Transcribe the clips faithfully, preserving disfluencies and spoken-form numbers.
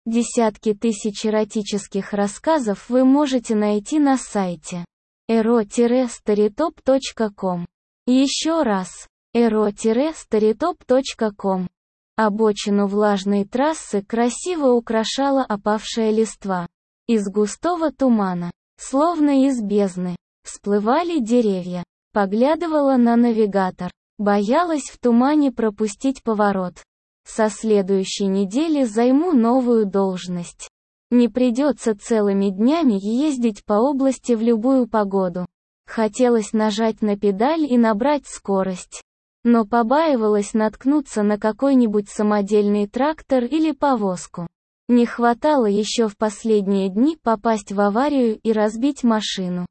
Десятки тысяч эротических рассказов вы можете найти на сайте эро старитоп точка ком. Еще раз, эро старитоп точка ком. Обочину влажной трассы красиво украшала опавшая листва. Из густого тумана, словно из бездны, всплывали деревья. Поглядывала на навигатор, боялась в тумане пропустить поворот. Со следующей недели займу новую должность. Не придется целыми днями ездить по области в любую погоду. Хотелось нажать на педаль и набрать скорость. Но побаивалась наткнуться на какой-нибудь самодельный трактор или повозку. Не хватало еще в последние дни попасть в аварию и разбить машину.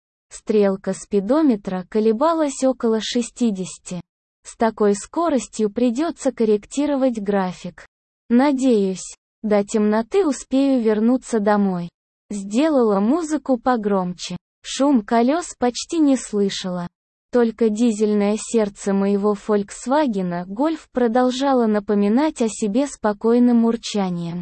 Стрелка спидометра колебалась около шестидесяти. С такой скоростью придется корректировать график. Надеюсь, до темноты успею вернуться домой. Сделала музыку погромче. Шум колес почти не слышала. Только дизельное сердце моего Volkswagen Golf продолжало напоминать о себе спокойным урчанием.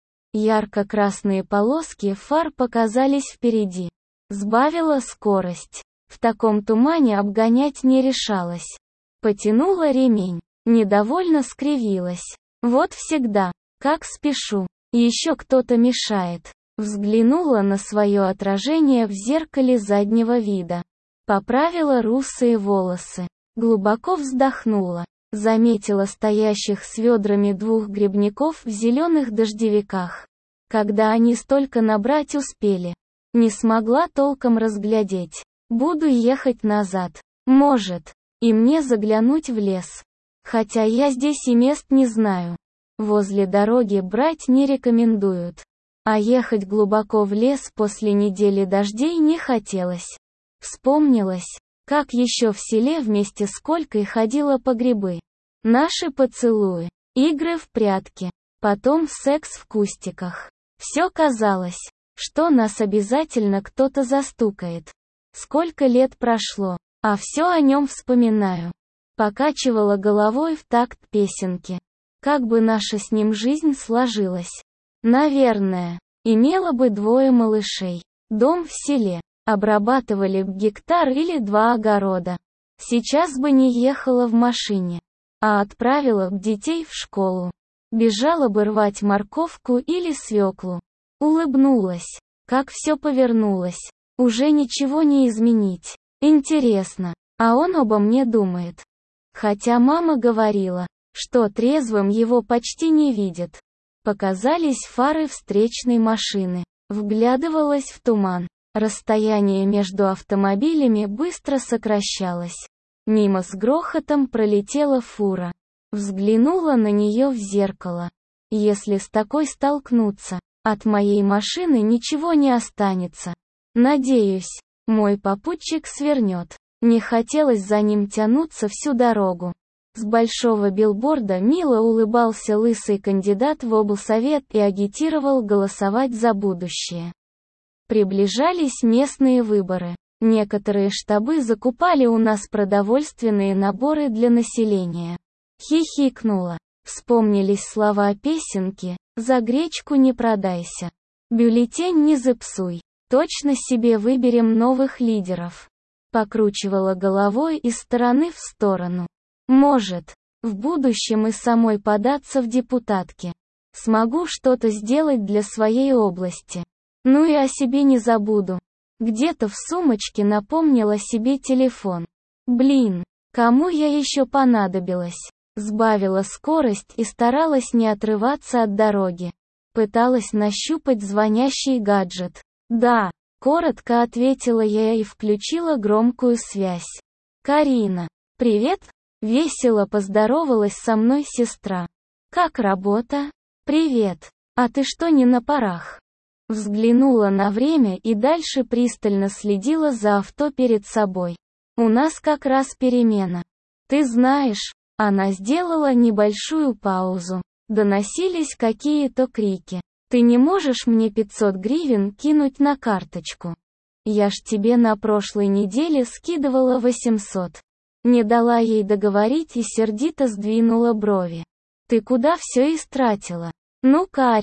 Ярко-красные полоски фар показались впереди. Сбавила скорость. В таком тумане обгонять не решалась. Потянула ремень. Недовольно скривилась. Вот всегда. Как спешу. Еще кто-то мешает. Взглянула на свое отражение в зеркале заднего вида. Поправила русые волосы. Глубоко вздохнула. Заметила стоящих с ведрами двух грибников в зеленых дождевиках. Когда они столько набрать успели. Не смогла толком разглядеть. Буду ехать назад. Может. И мне заглянуть в лес. Хотя я здесь и мест не знаю. Возле дороги брать не рекомендуют. А ехать глубоко в лес после недели дождей не хотелось. Вспомнилось, как еще в селе вместе с Колькой ходила по грибы. Наши поцелуи, игры в прятки, потом секс в кустиках. Все казалось, что нас обязательно кто-то застукает. Сколько лет прошло, а все о нем вспоминаю. Покачивала головой в такт песенки. Как бы наша с ним жизнь сложилась. Наверное, имела бы двое малышей. Дом в селе. Обрабатывали б гектар или два огорода. Сейчас бы не ехала в машине, а отправила б детей в школу. Бежала бы рвать морковку или свеклу. Улыбнулась. Как все повернулось. Уже ничего не изменить. Интересно, а он обо мне думает. Хотя мама говорила, что трезвым его почти не видит. Показались фары встречной машины. Вглядывалась в туман. Расстояние между автомобилями быстро сокращалось. Мимо с грохотом пролетела фура. Взглянула на нее в зеркало. Если с такой столкнуться, от моей машины ничего не останется. Надеюсь, мой попутчик свернет. Не хотелось за ним тянуться всю дорогу. С большого билборда мило улыбался лысый кандидат в облсовет и агитировал голосовать за будущее. Приближались местные выборы. Некоторые штабы закупали у нас продовольственные наборы для населения. Хихикнула. Вспомнились слова песенки «За гречку не продайся». Бюллетень не запсуй. Точно себе выберем новых лидеров. Покручивала головой из стороны в сторону. Может, в будущем и самой податься в депутатки. Смогу что-то сделать для своей области. Ну и о себе не забуду. Где-то в сумочке напомнила себе телефон. Блин, кому я еще понадобилась? Сбавила скорость и старалась не отрываться от дороги. Пыталась нащупать звонящий гаджет. Да, коротко ответила я и включила громкую связь. Карина. Привет? Весело поздоровалась со мной сестра. Как работа? Привет. А ты что не на парах? Взглянула на время и дальше пристально следила за авто перед собой. У нас как раз перемена. Ты знаешь, она сделала небольшую паузу. Доносились какие-то крики. Ты не можешь мне пятьсот гривен кинуть на карточку? Я ж тебе на прошлой неделе скидывала восемьсот. Не дала ей договорить и сердито сдвинула брови. Ты куда все истратила? Ну, Карен,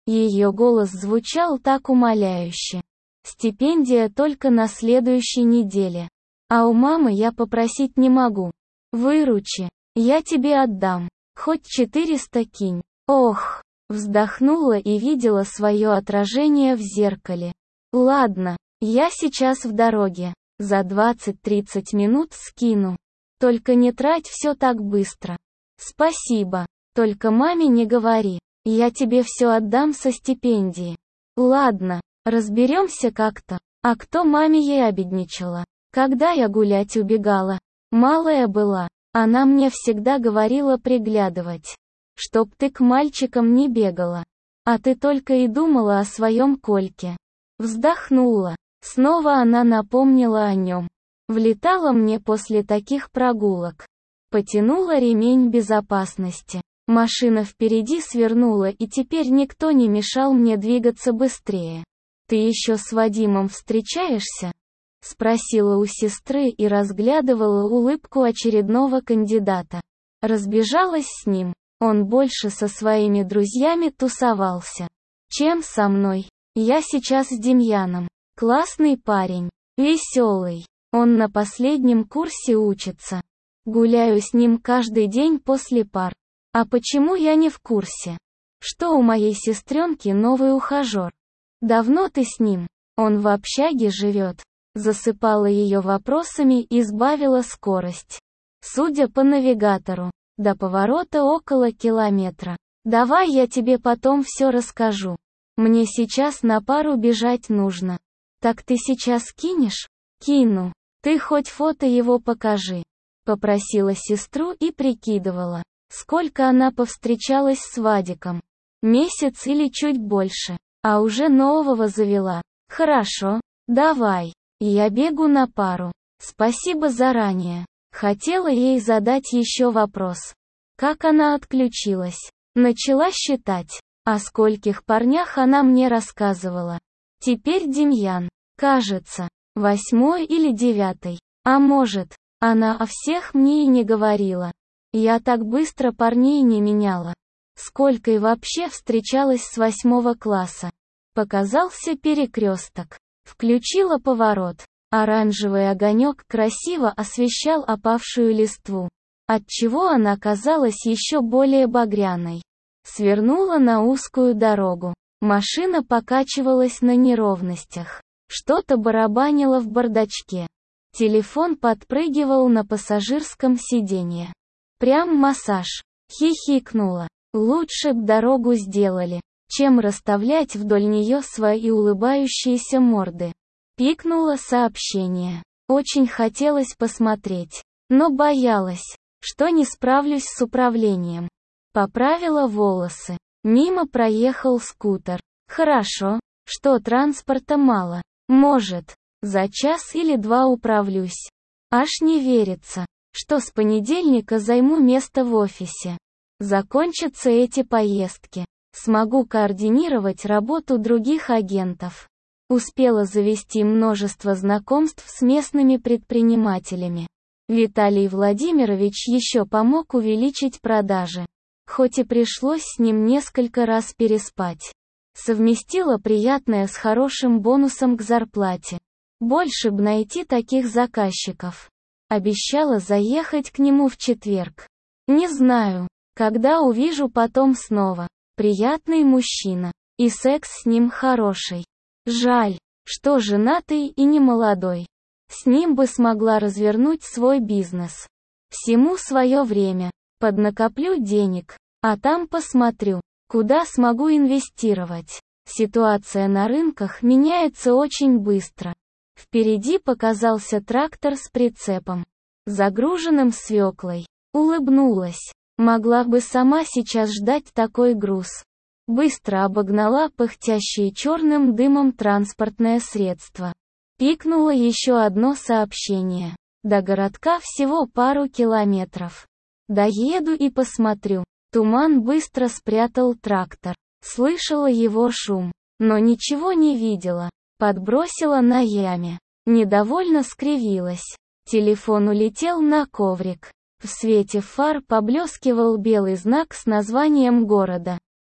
Ее голос звучал так умоляюще. Стипендия только на следующей неделе. А у мамы я попросить не могу. Выручи, я тебе отдам. Хоть четыреста кинь. Ох, вздохнула и видела свое отражение в зеркале. Ладно, я сейчас в дороге. За двадцать-тридцать минут скину. Только не трать все так быстро. Спасибо. Только маме не говори. Я тебе все отдам со стипендии. Ладно, разберемся как-то. А кто маме ябедничала? Когда я гулять убегала? Малая была. Она мне всегда говорила приглядывать. Чтоб ты к мальчикам не бегала. А ты только и думала о своем Кольке. Вздохнула. Снова она напомнила о нем. Влетала мне после таких прогулок. Потянула ремень безопасности. Машина впереди свернула, и теперь никто не мешал мне двигаться быстрее. «Ты еще с Вадимом встречаешься?» — спросила у сестры и разглядывала улыбку очередного кандидата. Разбежалась с ним. Он больше со своими друзьями тусовался, чем со мной. Я сейчас с Демьяном. Классный парень. Веселый. Он на последнем курсе учится. Гуляю с ним каждый день после пар. А почему я не в курсе? Что у моей сестренки новый ухажер? Давно ты с ним? Он в общаге живет. Засыпала ее вопросами и сбавила скорость. Судя по навигатору, до поворота около километра. Давай я тебе потом все расскажу. Мне сейчас на пару бежать нужно. Так ты сейчас кинешь? Кину. Ты хоть фото его покажи. Попросила сестру и прикидывала, сколько она повстречалась с Вадиком. Месяц или чуть больше. А уже нового завела. Хорошо, давай. Я бегу на пару. Спасибо заранее. Хотела ей задать еще вопрос. Как она отключилась? Начала считать. О скольких парнях она мне рассказывала. Теперь Демьян. Кажется, восьмой или девятый. А может, она о всех мне и не говорила. Я так быстро парней не меняла. Сколько и вообще встречалась с восьмого класса. Показался перекресток. Включила поворот. Оранжевый огонек красиво освещал опавшую листву, отчего она казалась еще более багряной. Свернула на узкую дорогу. Машина покачивалась на неровностях. Что-то барабанило в бардачке. Телефон подпрыгивал на пассажирском сиденье. Прям массаж. Хихикнула. Лучше б дорогу сделали, чем расставлять вдоль нее свои улыбающиеся морды. Пикнуло сообщение. Очень хотелось посмотреть, но боялась, что не справлюсь с управлением. Поправила волосы. Мимо проехал скутер. Хорошо, что транспорта мало. Может, за час или два управлюсь. Аж не верится, что с понедельника займу место в офисе. Закончатся эти поездки. Смогу координировать работу других агентов. Успела завести множество знакомств с местными предпринимателями. Виталий Владимирович еще помог увеличить продажи. Хоть и пришлось с ним несколько раз переспать. Совместила приятное с хорошим бонусом к зарплате. Больше б найти таких заказчиков. Обещала заехать к нему в четверг. Не знаю, когда увижу потом снова. Приятный мужчина. И секс с ним хороший. Жаль, что женатый и не молодой. С ним бы смогла развернуть свой бизнес. Всему свое время. Поднакоплю денег, а там посмотрю, куда смогу инвестировать. Ситуация на рынках меняется очень быстро. Впереди показался трактор с прицепом, загруженным свеклой. Улыбнулась. Могла бы сама сейчас ждать такой груз. Быстро обогнала пыхтящее черным дымом транспортное средство. Пикнуло еще одно сообщение. До городка всего пару километров. Доеду и посмотрю. Туман быстро спрятал трактор. Слышала его шум, но ничего не видела. Подбросила на яме. Недовольно скривилась. Телефон улетел на коврик. В свете фар поблескивал белый знак с названием города.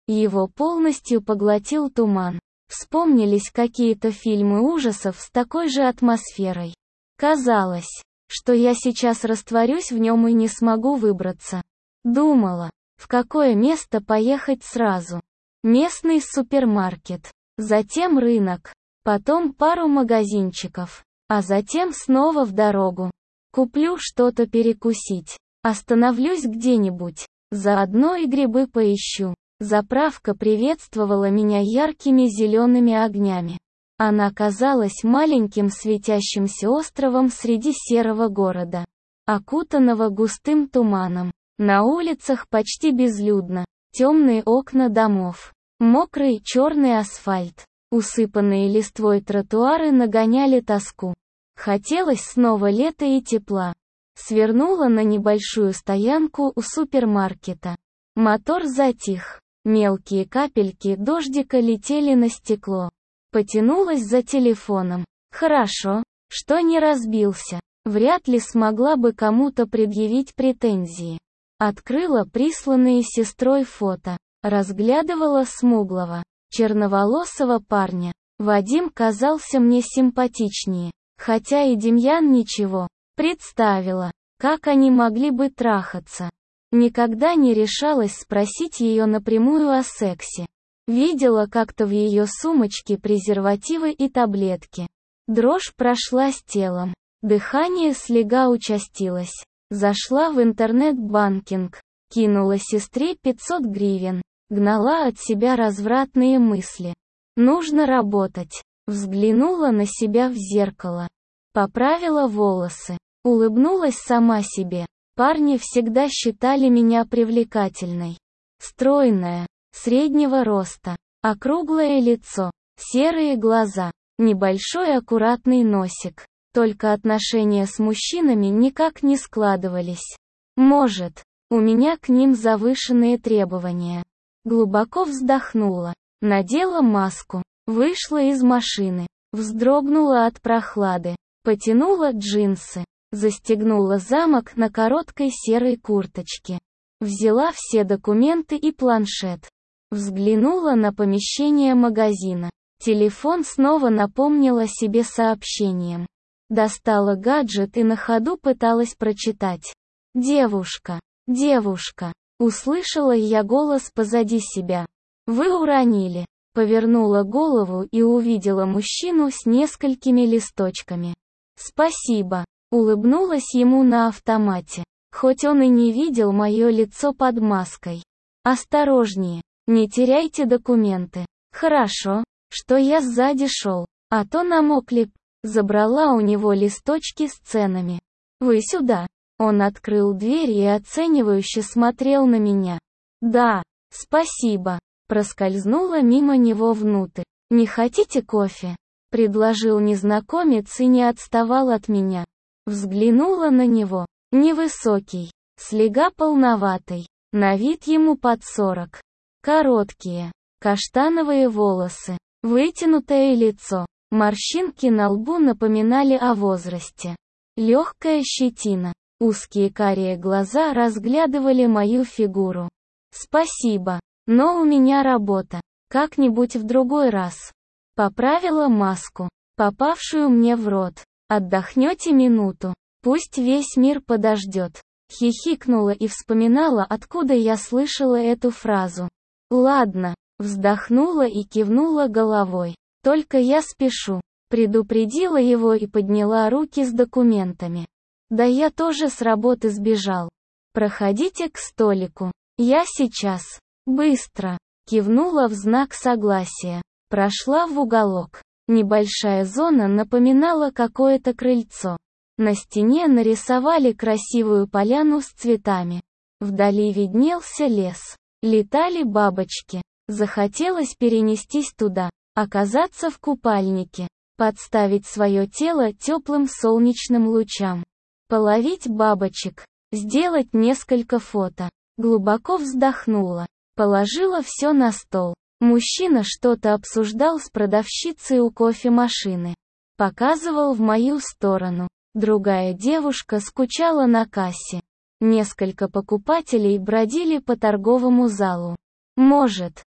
Его полностью поглотил туман. Вспомнились какие-то фильмы ужасов с такой же атмосферой. Казалось, что я сейчас растворюсь в нем и не смогу выбраться. Думала, в какое место поехать сразу. Местный супермаркет, затем рынок, потом пару магазинчиков, а затем снова в дорогу. Куплю что-то перекусить, остановлюсь где-нибудь, заодно и грибы поищу. Заправка приветствовала меня яркими зелеными огнями. Она казалась маленьким светящимся островом среди серого города, окутанного густым туманом. На улицах почти безлюдно, темные окна домов, мокрый черный асфальт, усыпанные листвой тротуары нагоняли тоску. Хотелось снова лета и тепла. Свернула на небольшую стоянку у супермаркета. Мотор затих. Мелкие капельки дождика летели на стекло. Потянулась за телефоном. Хорошо, что не разбился. Вряд ли смогла бы кому-то предъявить претензии. Открыла присланные сестрой фото. Разглядывала смуглого, черноволосого парня. Вадим казался мне симпатичнее. Хотя и Демьян ничего. Представила, как они могли бы трахаться. Никогда не решалась спросить ее напрямую о сексе. Видела как-то в ее сумочке презервативы и таблетки. Дрожь прошла с телом. Дыхание слегка участилось. Зашла в интернет-банкинг. Кинула сестре пятьсот гривен. Гнала от себя развратные мысли. Нужно работать. Взглянула на себя в зеркало. Поправила волосы. Улыбнулась сама себе. Парни всегда считали меня привлекательной. Стройная, среднего роста, округлое лицо, серые глаза, небольшой аккуратный носик. Только отношения с мужчинами никак не складывались. Может, у меня к ним завышенные требования. Глубоко вздохнула, надела маску, вышла из машины, вздрогнула от прохлады, потянула джинсы. Застегнула замок на короткой серой курточке. Взяла все документы и планшет. Взглянула на помещение магазина. Телефон снова напомнил о себе сообщением. Достала гаджет и на ходу пыталась прочитать. «Девушка, девушка!» Услышала я голос позади себя. «Вы уронили». Повернула голову и увидела мужчину с несколькими листочками. «Спасибо». Улыбнулась ему на автомате, хоть он и не видел мое лицо под маской. «Осторожнее, не теряйте документы. Хорошо, что я сзади шел, а то намокли б». Забрала у него листочки с ценами. «Вы сюда». Он открыл дверь и оценивающе смотрел на меня. «Да, спасибо». Проскользнула мимо него внутрь. «Не хотите кофе?» Предложил незнакомец и не отставал от меня. Взглянула на него. Невысокий, слегка полноватый, на вид ему под сорок. Короткие, каштановые волосы, вытянутое лицо, морщинки на лбу напоминали о возрасте. Легкая щетина, узкие карие глаза разглядывали мою фигуру. «Спасибо, но у меня работа, как-нибудь в другой раз». Поправила маску, попавшую мне в рот. «Отдохнете минуту, пусть весь мир подождет». Хихикнула и вспоминала, откуда я слышала эту фразу. «Ладно», вздохнула и кивнула головой. «Только я спешу». Предупредила его и подняла руки с документами. «Да я тоже с работы сбежал. Проходите к столику. Я сейчас». «Быстро», кивнула в знак согласия. Прошла в уголок. Небольшая зона напоминала какое-то крыльцо. На стене нарисовали красивую поляну с цветами. Вдали виднелся лес. Летали бабочки. Захотелось перенестись туда, оказаться в купальнике, подставить свое тело теплым солнечным лучам, половить бабочек, сделать несколько фото. Глубоко вздохнула, положила все на стол. Мужчина что-то обсуждал с продавщицей у кофемашины. Показывал в мою сторону. Другая девушка скучала на кассе. Несколько покупателей бродили по торговому залу. Может,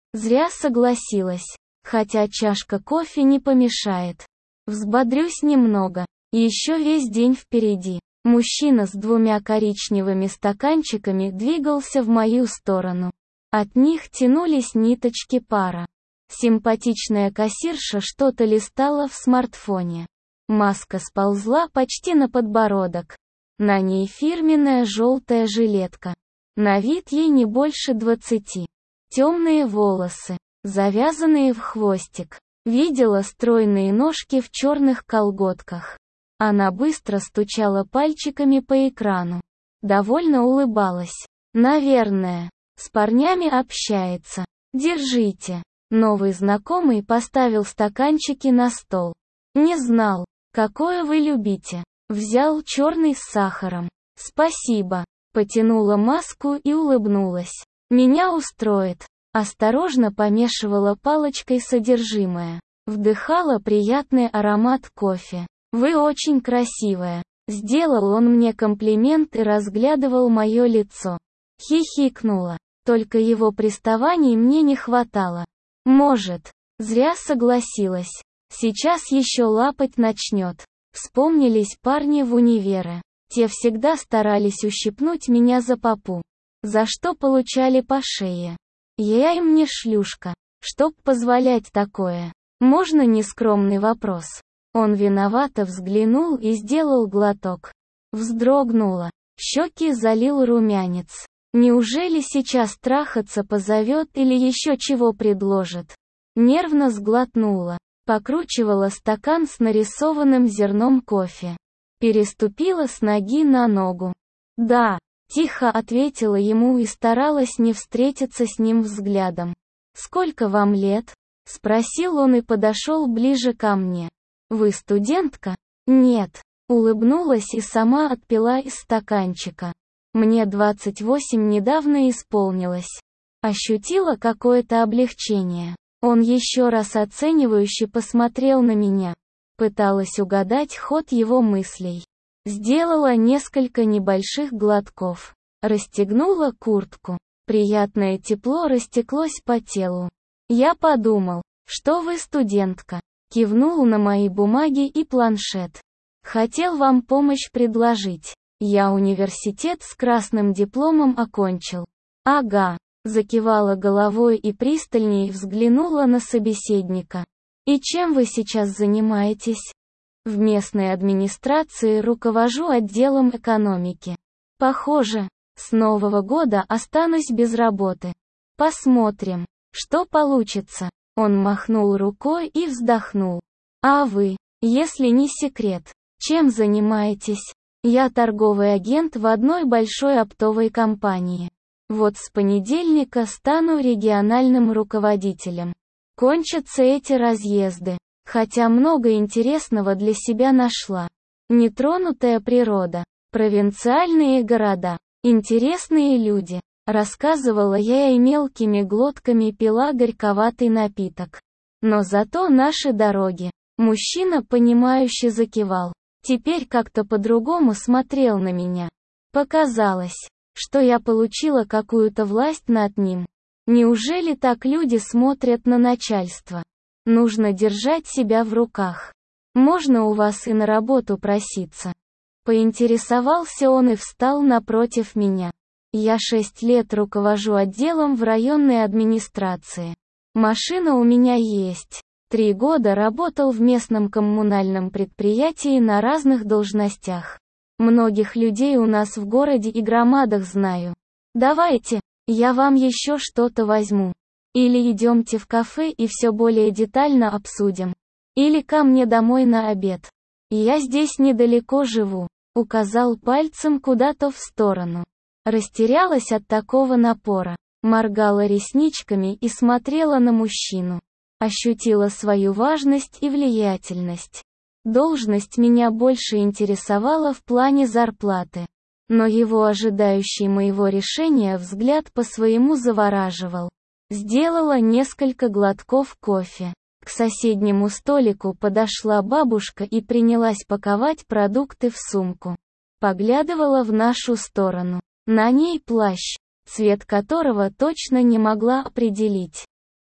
Зря согласилась. Хотя чашка кофе не помешает. Взбодрюсь немного. Еще весь день впереди. Мужчина с двумя коричневыми стаканчиками двигался в мою сторону. От них тянулись ниточки пара. Симпатичная кассирша что-то листала в смартфоне. Маска сползла почти на подбородок. На ней фирменная желтая жилетка. На вид ей не больше двадцати. Темные волосы, завязанные в хвостик. Видела стройные ножки в черных колготках. Она быстро стучала пальчиками по экрану. Довольно улыбалась. Наверное, с парнями общается. Держите. Новый знакомый поставил стаканчики на стол. Не знал, какое вы любите. Взял черный с сахаром. Спасибо. Потянула маску и улыбнулась. Меня устроит. Осторожно помешивала палочкой содержимое. Вдыхала приятный аромат кофе. Вы очень красивая. Сделал он мне комплимент и разглядывал мое лицо. Хихикнула. Только его приставаний мне не хватало. Может, зря согласилась. Сейчас еще лапать начнет. Вспомнились парни в универе. Те всегда старались ущипнуть меня за попу. За что получали по шее. Я им не шлюшка. Чтоб позволять такое. Можно нескромный вопрос? Он виновато взглянул и сделал глоток. Вздрогнула. Щеки залил румянец. Неужели сейчас трахаться позовет или еще чего предложит? Нервно сглотнула. Покручивала стакан с нарисованным зерном кофе. Переступила с ноги на ногу. «Да», — тихо ответила ему и старалась не встретиться с ним взглядом. «Сколько вам лет?» — спросил он и подошел ближе ко мне. «Вы студентка?» «Нет», — улыбнулась и сама отпила из стаканчика. «Мне двадцать восемь недавно исполнилось». Ощутила какое-то облегчение. Он еще раз оценивающе посмотрел на меня. Пыталась угадать ход его мыслей. Сделала несколько небольших глотков. Расстегнула куртку. Приятное тепло растеклось по телу. Я подумал, что вы студентка. Кивнул на мои бумаги и планшет. Хотел вам помощь предложить. Я университет с красным дипломом окончил. Ага, закивала головой и пристальней взглянула на собеседника. И чем вы сейчас занимаетесь? В местной администрации руковожу отделом экономики. Похоже, с нового года останусь без работы. Посмотрим, что получится. Он махнул рукой и вздохнул. А вы, если не секрет, чем занимаетесь? Я торговый агент в одной большой оптовой компании. Вот с понедельника стану региональным руководителем. Кончатся эти разъезды, хотя много интересного для себя нашла. Нетронутая природа, провинциальные города, интересные люди. Рассказывала я и мелкими глотками пила горьковатый напиток. Но зато наши дороги. Мужчина понимающе закивал. Теперь как-то по-другому смотрел на меня. Показалось, что я получила какую-то власть над ним. Неужели так люди смотрят на начальство? Нужно держать себя в руках. Можно у вас и на работу проситься? Поинтересовался он и встал напротив меня. Я шесть лет руковожу отделом в районной администрации. Машина у меня есть. Три года работал в местном коммунальном предприятии на разных должностях. Многих людей у нас в городе и громадах знаю. Давайте, я вам еще что-то возьму. Или идемте в кафе и все более детально обсудим. Или ко мне домой на обед. Я здесь недалеко живу. Указал пальцем куда-то в сторону. Растерялась от такого напора. Моргала ресничками и смотрела на мужчину. Ощутила свою важность и влиятельность. Должность меня больше интересовала в плане зарплаты. Но его ожидающий моего решения взгляд по-своему завораживал. Сделала несколько глотков кофе. К соседнему столику подошла бабушка и принялась паковать продукты в сумку. Поглядывала в нашу сторону. На ней плащ, цвет которого точно не могла определить.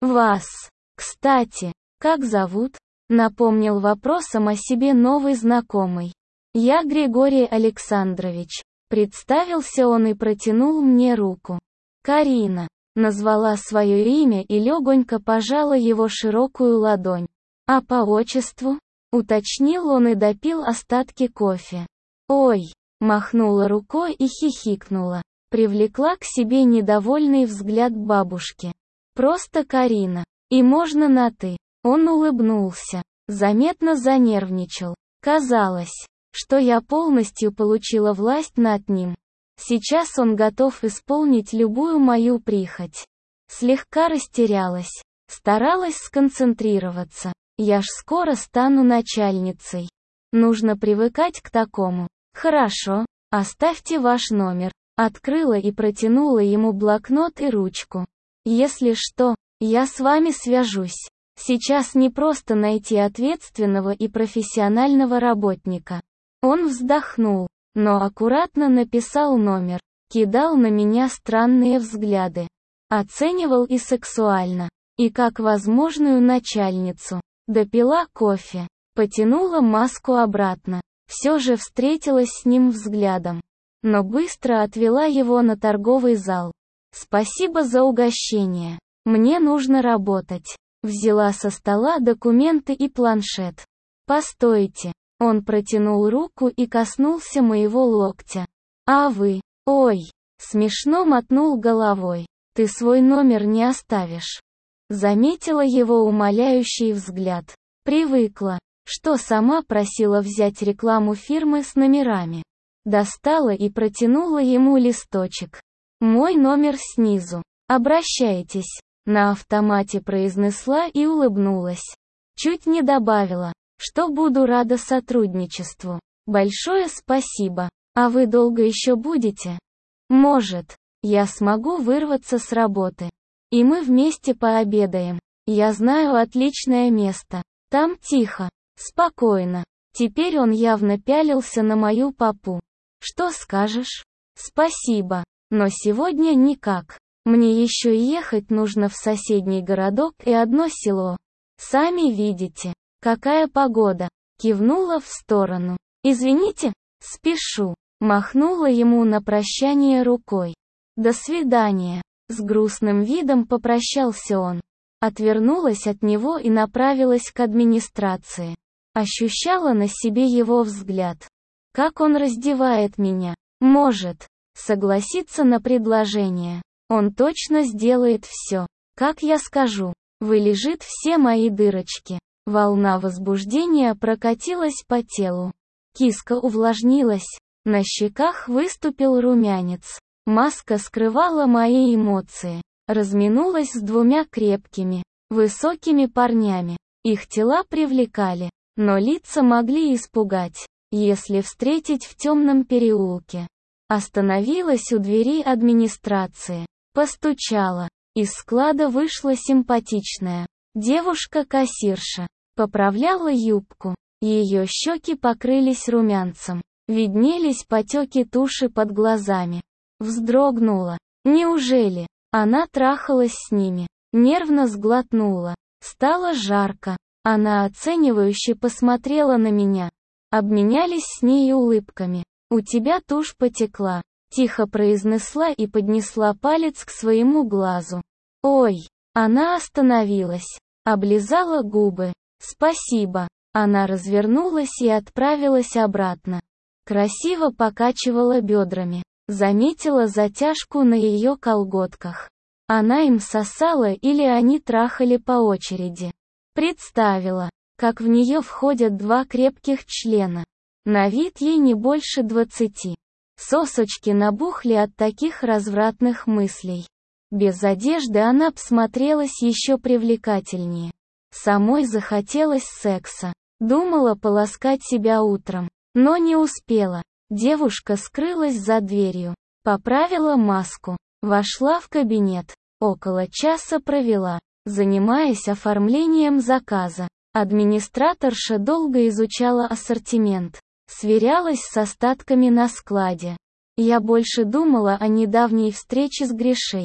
Вас, кстати, как зовут? Напомнил вопросом о себе новый знакомый. Я Григорий Александрович. Представился он и протянул мне руку. Карина. Назвала свое имя и легонько пожала его широкую ладонь. А по отчеству? Уточнил он и допил остатки кофе. Ой, махнула рукой и хихикнула. Привлекла к себе недовольный взгляд бабушки. Просто Карина. И можно на «ты». Он улыбнулся. Заметно занервничал. Казалось, что я полностью получила власть над ним. Сейчас он готов исполнить любую мою прихоть. Слегка растерялась. Старалась сконцентрироваться. Я ж скоро стану начальницей. Нужно привыкать к такому. Хорошо, оставьте ваш номер. Открыла и протянула ему блокнот и ручку. Если что, я с вами свяжусь. Сейчас не просто найти ответственного и профессионального работника. Он вздохнул, но аккуратно написал номер, кидал на меня странные взгляды. Оценивал и сексуально, и как возможную начальницу. Допила кофе, потянула маску обратно. Все же встретилась с ним взглядом. Но быстро отвела его на торговый зал. Спасибо за угощение. Мне нужно работать. Взяла со стола документы и планшет. Постойте. Он протянул руку и коснулся моего локтя. А вы? Ой. Смешно мотнул головой. Ты свой номер не оставишь. Заметила его умоляющий взгляд. Привыкла, что сама просила взять рекламу фирмы с номерами. Достала и протянула ему листочек. Мой номер снизу. Обращайтесь. На автомате произнесла и улыбнулась. Чуть не добавила, что буду рада сотрудничеству. Большое спасибо. А вы долго еще будете? Может, я смогу вырваться с работы. И мы вместе пообедаем. Я знаю отличное место. Там тихо, спокойно. Теперь он явно пялился на мою попу. Что скажешь? Спасибо, но сегодня никак. Мне еще ехать нужно в соседний городок и одно село. Сами видите, какая погода. Кивнула в сторону. Извините, спешу. Махнула ему на прощание рукой. До свидания. С грустным видом попрощался он. Отвернулась от него и направилась к администрации. Ощущала на себе его взгляд. Как он раздевает меня. Может согласиться на предложение. Он точно сделает все, как я скажу. Вылежит все мои дырочки. Волна возбуждения прокатилась по телу. Киска увлажнилась. На щеках выступил румянец. Маска скрывала мои эмоции. Разминулась с двумя крепкими, высокими парнями. Их тела привлекали, но лица могли испугать, если встретить в темном переулке. Остановилась у двери администрации. Постучала. Из склада вышла симпатичная девушка-кассирша. Поправляла юбку. Ее щеки покрылись румянцем. Виднелись потеки туши под глазами. Вздрогнула. Неужели она трахалась с ними? Нервно сглотнула. Стало жарко. Она оценивающе посмотрела на меня. Обменялись с ней улыбками. «У тебя тушь потекла», — тихо произнесла и поднесла палец к своему глазу. «Ой!» Она остановилась. Облизала губы. «Спасибо». Она развернулась и отправилась обратно. Красиво покачивала бедрами. Заметила затяжку на ее колготках. Она им сосала или они трахали по очереди. Представила, как в нее входят два крепких члена. На вид ей не больше двадцати. Сосочки набухли от таких развратных мыслей. Без одежды она всмотрелась еще привлекательнее. Самой захотелось секса. Думала поласкать себя утром, но не успела. Девушка скрылась за дверью. Поправила маску. Вошла в кабинет. Около часа провела, занимаясь оформлением заказа. Администраторша долго изучала ассортимент. Сверялась с остатками на складе. Я больше думала о недавней встрече с Гришей.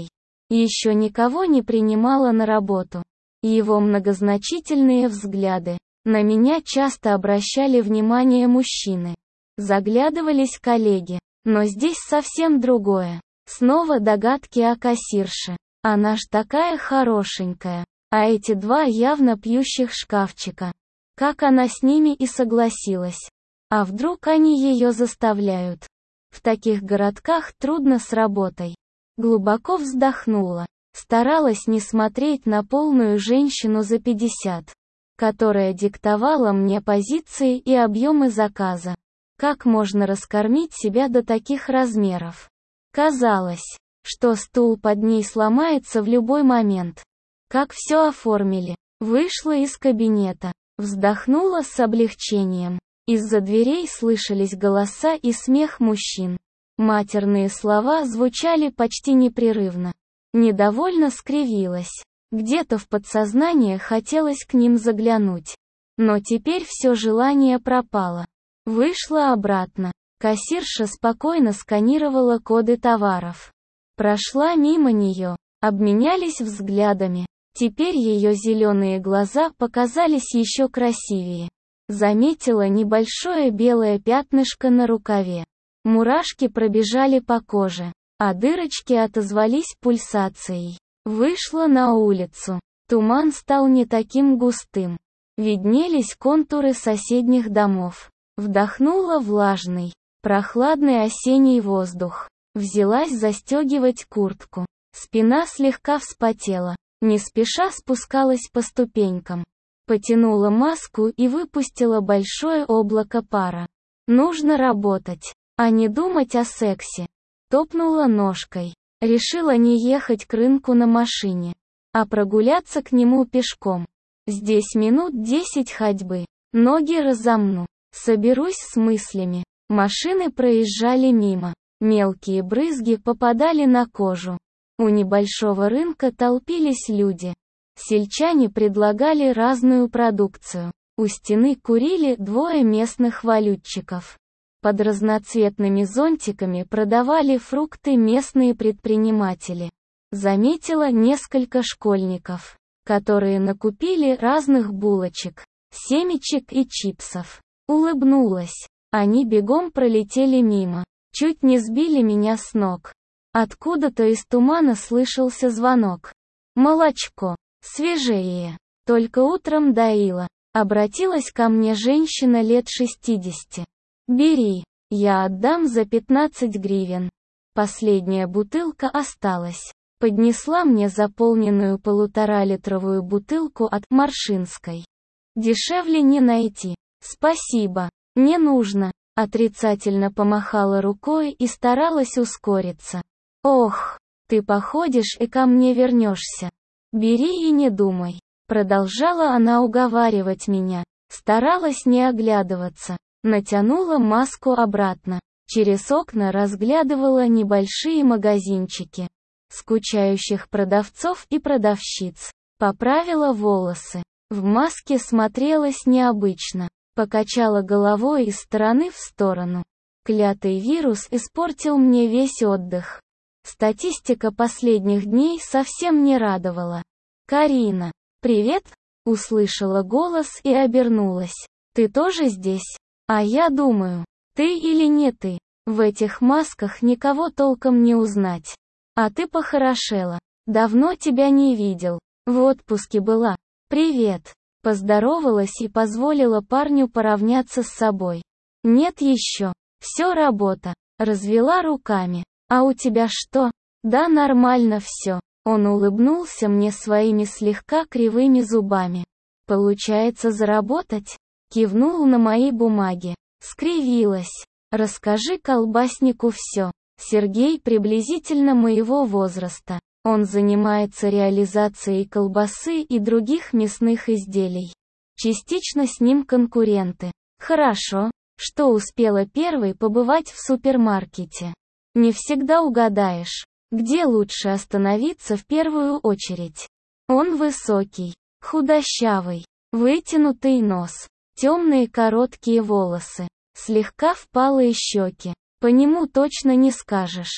Еще никого не принимала на работу. Его многозначительные взгляды на меня часто обращали внимание мужчины. Заглядывались коллеги. Но здесь совсем другое. Снова догадки о кассирше. Она ж такая хорошенькая. А эти два явно пьющих шкафчика. Как она с ними и согласилась. А вдруг они ее заставляют? В таких городках трудно с работой. Глубоко вздохнула. Старалась не смотреть на полную женщину за пятьдесят, которая диктовала мне позиции и объемы заказа. Как можно раскормить себя до таких размеров? Казалось, что стул под ней сломается в любой момент. Как все оформили. Вышла из кабинета. Вздохнула с облегчением. Из-за дверей слышались голоса и смех мужчин. Матерные слова звучали почти непрерывно. Недовольно скривилась. Где-то в подсознании хотелось к ним заглянуть. Но теперь все желание пропало. Вышла обратно. Кассирша спокойно сканировала коды товаров. Прошла мимо нее. Обменялись взглядами. Теперь ее зеленые глаза показались еще красивее. Заметила небольшое белое пятнышко на рукаве. Мурашки пробежали по коже, а дырочки отозвались пульсацией. Вышла на улицу. Туман стал не таким густым. Виднелись контуры соседних домов. Вдохнула влажный, прохладный осенний воздух. Взялась застегивать куртку. Спина слегка вспотела. Не спеша спускалась по ступенькам. Потянула маску и выпустила большое облако пара. Нужно работать, а не думать о сексе. Топнула ножкой. Решила не ехать к рынку на машине, а прогуляться к нему пешком. Здесь минут десять ходьбы. Ноги разомну. Соберусь с мыслями. Машины проезжали мимо. Мелкие брызги попадали на кожу. У небольшого рынка толпились люди. Сельчане предлагали разную продукцию. У стены курили двое местных валютчиков. Под разноцветными зонтиками продавали фрукты местные предприниматели. Заметила несколько школьников, которые накупили разных булочек, семечек и чипсов. Улыбнулась. Они бегом пролетели мимо. Чуть не сбили меня с ног. Откуда-то из тумана слышался звонок. Молочко. Свежее. Только утром доила. Обратилась ко мне женщина лет шестидесяти. Бери. Я отдам за пятнадцать гривен. Последняя бутылка осталась. Поднесла мне заполненную полуторалитровую бутылку от Маршинской. Дешевле не найти. Спасибо. Не нужно. Отрицательно помахала рукой и старалась ускориться. Ох, ты походишь и ко мне вернешься. Бери и не думай. Продолжала она уговаривать меня. Старалась не оглядываться. Натянула маску обратно. Через окна разглядывала небольшие магазинчики. Скучающих продавцов и продавщиц. Поправила волосы. В маске смотрелась необычно. Покачала головой из стороны в сторону. Клятый вирус испортил мне весь отдых. Статистика последних дней совсем не радовала. «Карина, привет!» — услышала голос и обернулась. «Ты тоже здесь? А я думаю, ты или не ты? В этих масках никого толком не узнать. А ты похорошела. Давно тебя не видел. В отпуске была. Привет!» Поздоровалась и позволила парню поравняться с собой. «Нет еще. Все работа». Развела руками. «А у тебя что?» «Да нормально все». Он улыбнулся мне своими слегка кривыми зубами. «Получается заработать?» Кивнул на мои бумаги. Скривилась. «Расскажи колбаснику все. Сергей приблизительно моего возраста. Он занимается реализацией колбасы и других мясных изделий. Частично с ним конкуренты. Хорошо, что успела первой побывать в супермаркете. Не всегда угадаешь, где лучше остановиться в первую очередь. Он высокий, худощавый, вытянутый нос, темные короткие волосы, слегка впалые щеки. По нему точно не скажешь,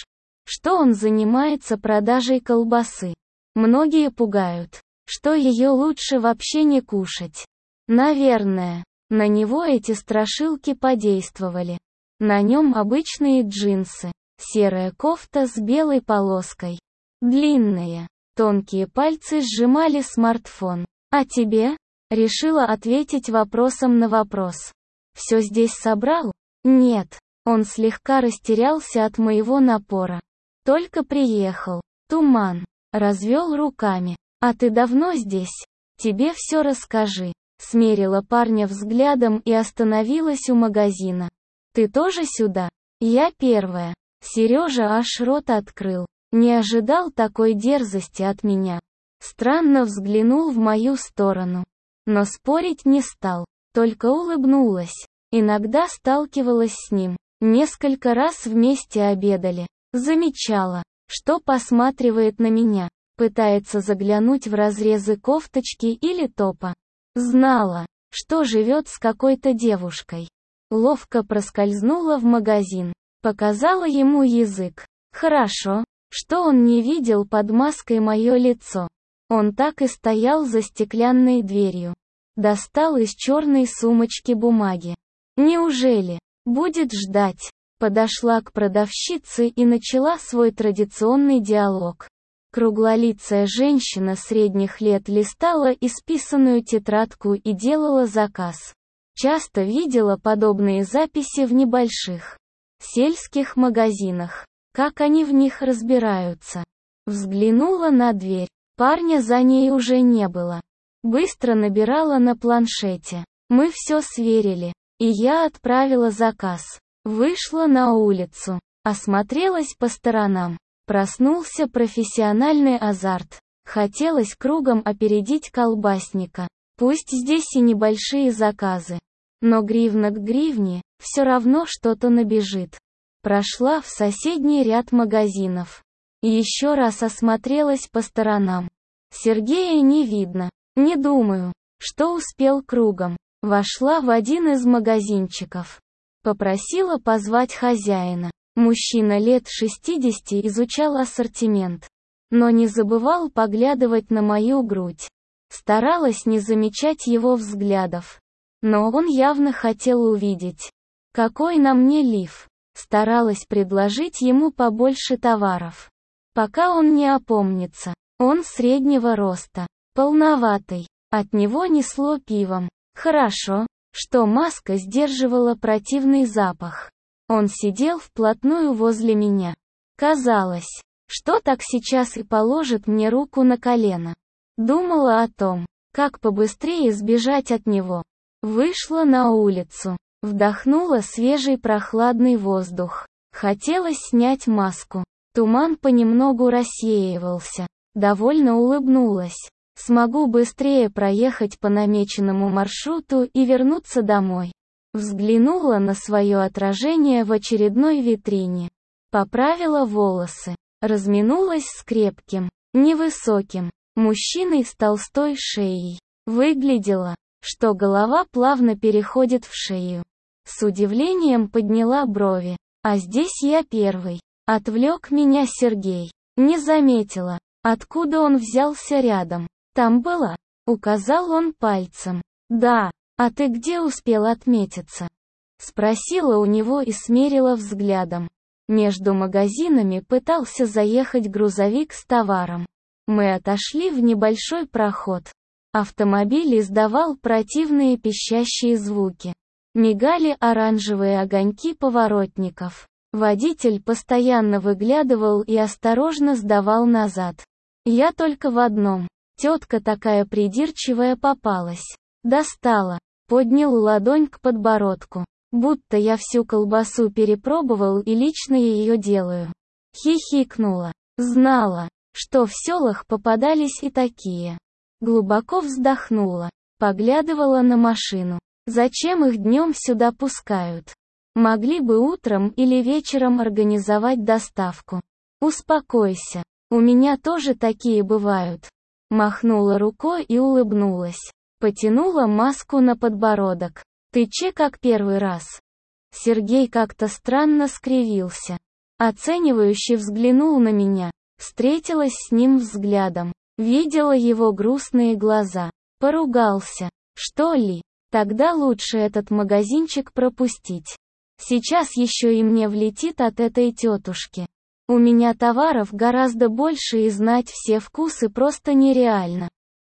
что он занимается продажей колбасы. Многие пугают, что ее лучше вообще не кушать. Наверное, на него эти страшилки подействовали. На нем обычные джинсы, серая кофта с белой полоской. Длинные, тонкие пальцы сжимали смартфон. «А тебе?» Решила ответить вопросом на вопрос. «Все здесь собрал?» «Нет». Он слегка растерялся от моего напора. «Только приехал. Туман». Развел руками. «А ты давно здесь? Тебе все расскажи». Смерила парня взглядом и остановилась у магазина. «Ты тоже сюда?» «Я первая». Сережа аж рот открыл. Не ожидал такой дерзости от меня. Странно взглянул в мою сторону. Но спорить не стал, только улыбнулась. Иногда сталкивалась с ним. Несколько раз вместе обедали. Замечала, что посматривает на меня. Пытается заглянуть в разрезы кофточки или топа. Знала, что живет с какой-то девушкой. Ловко проскользнула в магазин. Показала ему язык. Хорошо, что он не видел под маской мое лицо. Он так и стоял за стеклянной дверью. Достал из черной сумочки бумаги. Неужели будет ждать? Подошла к продавщице и начала свой традиционный диалог. Круглолицая женщина средних лет листала исписанную тетрадку и делала заказ. Часто видела подобные записи в небольших сельских магазинах. Как они в них разбираются? Взглянула на дверь. Парня за ней уже не было. Быстро набирала на планшете. Мы все сверили. И я отправила заказ. Вышла на улицу. Осмотрелась по сторонам. Проснулся профессиональный азарт. Хотелось кругом опередить колбасника. Пусть здесь и небольшие заказы. Но гривна к гривне, все равно что-то набежит. Прошла в соседний ряд магазинов. Еще раз осмотрелась по сторонам. Сергея не видно. Не думаю, что успел кругом. Вошла в один из магазинчиков. Попросила позвать хозяина. Мужчина лет шестидесяти изучал ассортимент. Но не забывал поглядывать на мою грудь. Старалась не замечать его взглядов. Но он явно хотел увидеть, какой на мне лиф. Старалась предложить ему побольше товаров. Пока он не опомнится. Он среднего роста, полноватый. От него несло пивом. Хорошо, что маска сдерживала противный запах. Он сидел вплотную возле меня. Казалось, что так сейчас и положит мне руку на колено. Думала о том, как побыстрее сбежать от него. Вышла на улицу. Вдохнула свежий прохладный воздух. Хотелось снять маску. Туман понемногу рассеивался. Довольно улыбнулась. Смогу быстрее проехать по намеченному маршруту и вернуться домой. Взглянула на свое отражение в очередной витрине. Поправила волосы. Разминулась с крепким, невысоким мужчиной с толстой шеей. Выглядела, что голова плавно переходит в шею. С удивлением подняла брови. А здесь я первый. Отвлек меня Сергей. Не заметила, откуда он взялся рядом. Там была. Указал он пальцем. Да, а ты где успел отметиться? Спросила у него и смерила взглядом. Между магазинами пытался заехать грузовик с товаром. Мы отошли в небольшой проход. Автомобиль издавал противные пищащие звуки. Мигали оранжевые огоньки поворотников. Водитель постоянно выглядывал и осторожно сдавал назад. Я только в одном. Тетка такая придирчивая попалась. Достала. Поднял ладонь к подбородку. Будто я всю колбасу перепробовал и лично ее делаю. Хихикнула. Знала, что в селах попадались и такие. Глубоко вздохнула. Поглядывала на машину. Зачем их днем сюда пускают? Могли бы утром или вечером организовать доставку. Успокойся. У меня тоже такие бывают. Махнула рукой и улыбнулась. Потянула маску на подбородок. Ты че как первый раз? Сергей как-то странно скривился. Оценивающе взглянул на меня. Встретилась с ним взглядом. Видела его грустные глаза. Поругался. Что ли? Тогда лучше этот магазинчик пропустить. Сейчас еще и мне влетит от этой тетушки. У меня товаров гораздо больше и знать все вкусы просто нереально.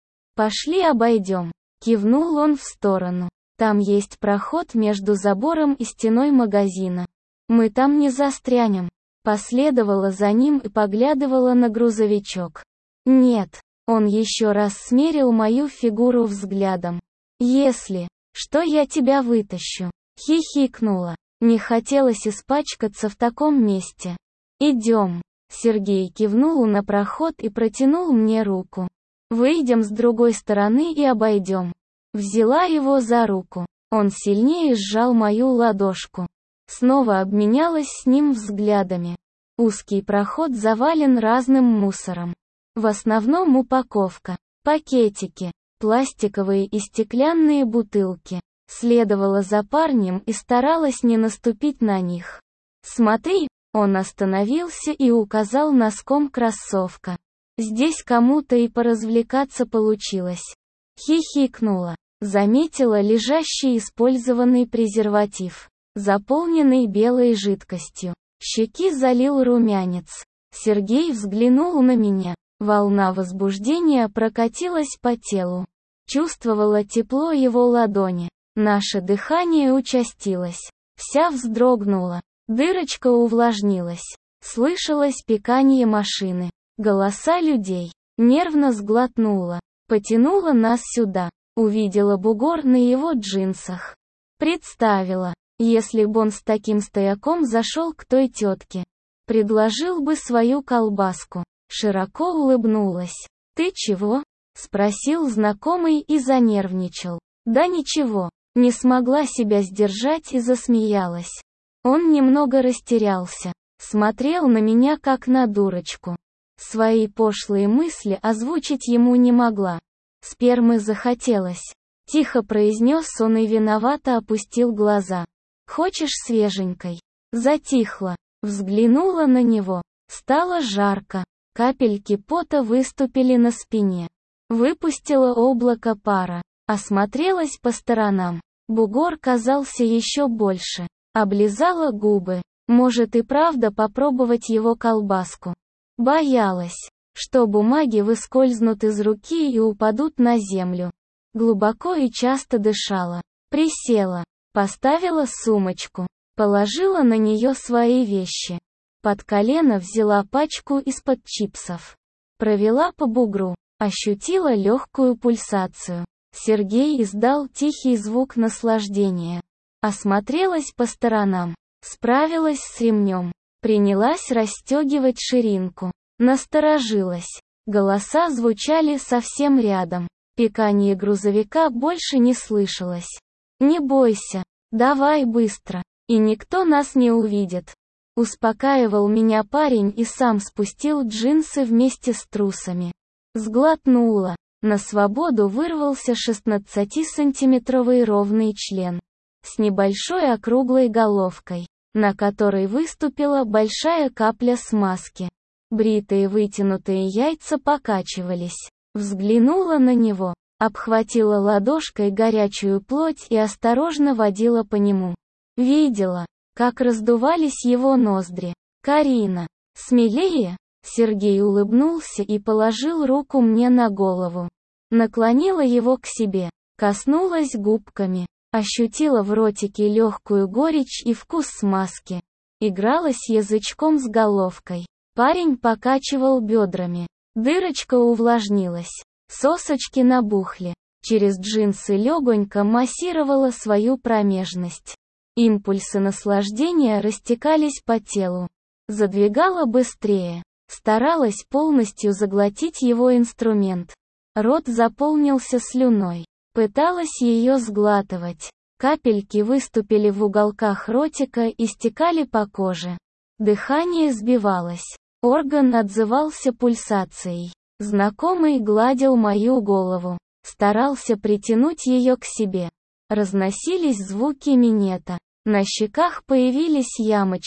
Пошли обойдем. Кивнул он в сторону. Там есть проход между забором и стеной магазина. Мы там не застрянем. Последовала за ним и поглядывала на грузовичок. Нет. Он еще раз смерил мою фигуру взглядом. Если, что я тебя вытащу. Хихикнула. Не хотелось испачкаться в таком месте. Идем. Сергей кивнул на проход и протянул мне руку. Выйдем с другой стороны и обойдем. Взяла его за руку. Он сильнее сжал мою ладошку. Снова обменялась с ним взглядами. Узкий проход завален разным мусором. В основном упаковка, пакетики, пластиковые и стеклянные бутылки. Следовала за парнем и старалась не наступить на них. «Смотри!» Он остановился и указал носком кроссовка. Здесь кому-то и поразвлекаться получилось. Хихикнула. Заметила лежащий использованный презерватив, заполненный белой жидкостью. Щеки залил румянец. Сергей взглянул на меня. Волна возбуждения прокатилась по телу. Чувствовала тепло его ладони. Наше дыхание участилось. Вся вздрогнула. Дырочка увлажнилась. Слышалось пиканье машины. Голоса людей. Нервно сглотнула. Потянула нас сюда. Увидела бугор на его джинсах. Представила, если бы он с таким стояком зашел к той тетке. Предложил бы свою колбаску. Широко улыбнулась. «Ты чего?» — спросил знакомый и занервничал. «Да ничего». Не смогла себя сдержать и засмеялась. Он немного растерялся. Смотрел на меня как на дурочку. Свои пошлые мысли озвучить ему не могла. Спермы захотелось. Тихо произнес он и виновато опустил глаза. «Хочешь свеженькой?» Затихла. Взглянула на него. Стало жарко. Капельки пота выступили на спине. Выпустила облако пара. Осмотрелась по сторонам. Бугор казался еще больше. Облизала губы. Может и правда попробовать его колбаску. Боялась, что бумаги выскользнут из руки и упадут на землю. Глубоко и часто дышала. Присела. Поставила сумочку. Положила на нее свои вещи. Под колено взяла пачку из-под чипсов. Провела по бугру. Ощутила легкую пульсацию. Сергей издал тихий звук наслаждения. Осмотрелась по сторонам. Справилась с ремнем. Принялась расстегивать ширинку. Насторожилась. Голоса звучали совсем рядом. Пиканье грузовика больше не слышалось. «Не бойся. Давай быстро. И никто нас не увидит». Успокаивал меня парень и сам спустил джинсы вместе с трусами. Сглотнула. На свободу вырвался шестнадцатисантиметровый ровный член. С небольшой округлой головкой, на которой выступила большая капля смазки. Бритые вытянутые яйца покачивались. Взглянула на него, обхватила ладошкой горячую плоть и осторожно водила по нему. Видела, как раздувались его ноздри. «Карина, смелее!» Сергей улыбнулся и положил руку мне на голову. Наклонила его к себе, коснулась губками, ощутила в ротике легкую горечь и вкус смазки. Игралась язычком с головкой. Парень покачивал бедрами. Дырочка увлажнилась. Сосочки набухли. Через джинсы легонько массировала свою промежность. Импульсы наслаждения растекались по телу. Задвигала быстрее. Старалась полностью заглотить его инструмент. Рот заполнился слюной. Пыталась ее сглатывать. Капельки выступили в уголках ротика и стекали по коже. Дыхание сбивалось. Орган отзывался пульсацией. Знакомый гладил мою голову. Старался притянуть ее к себе. Разносились звуки минета. На щеках появились ямочки.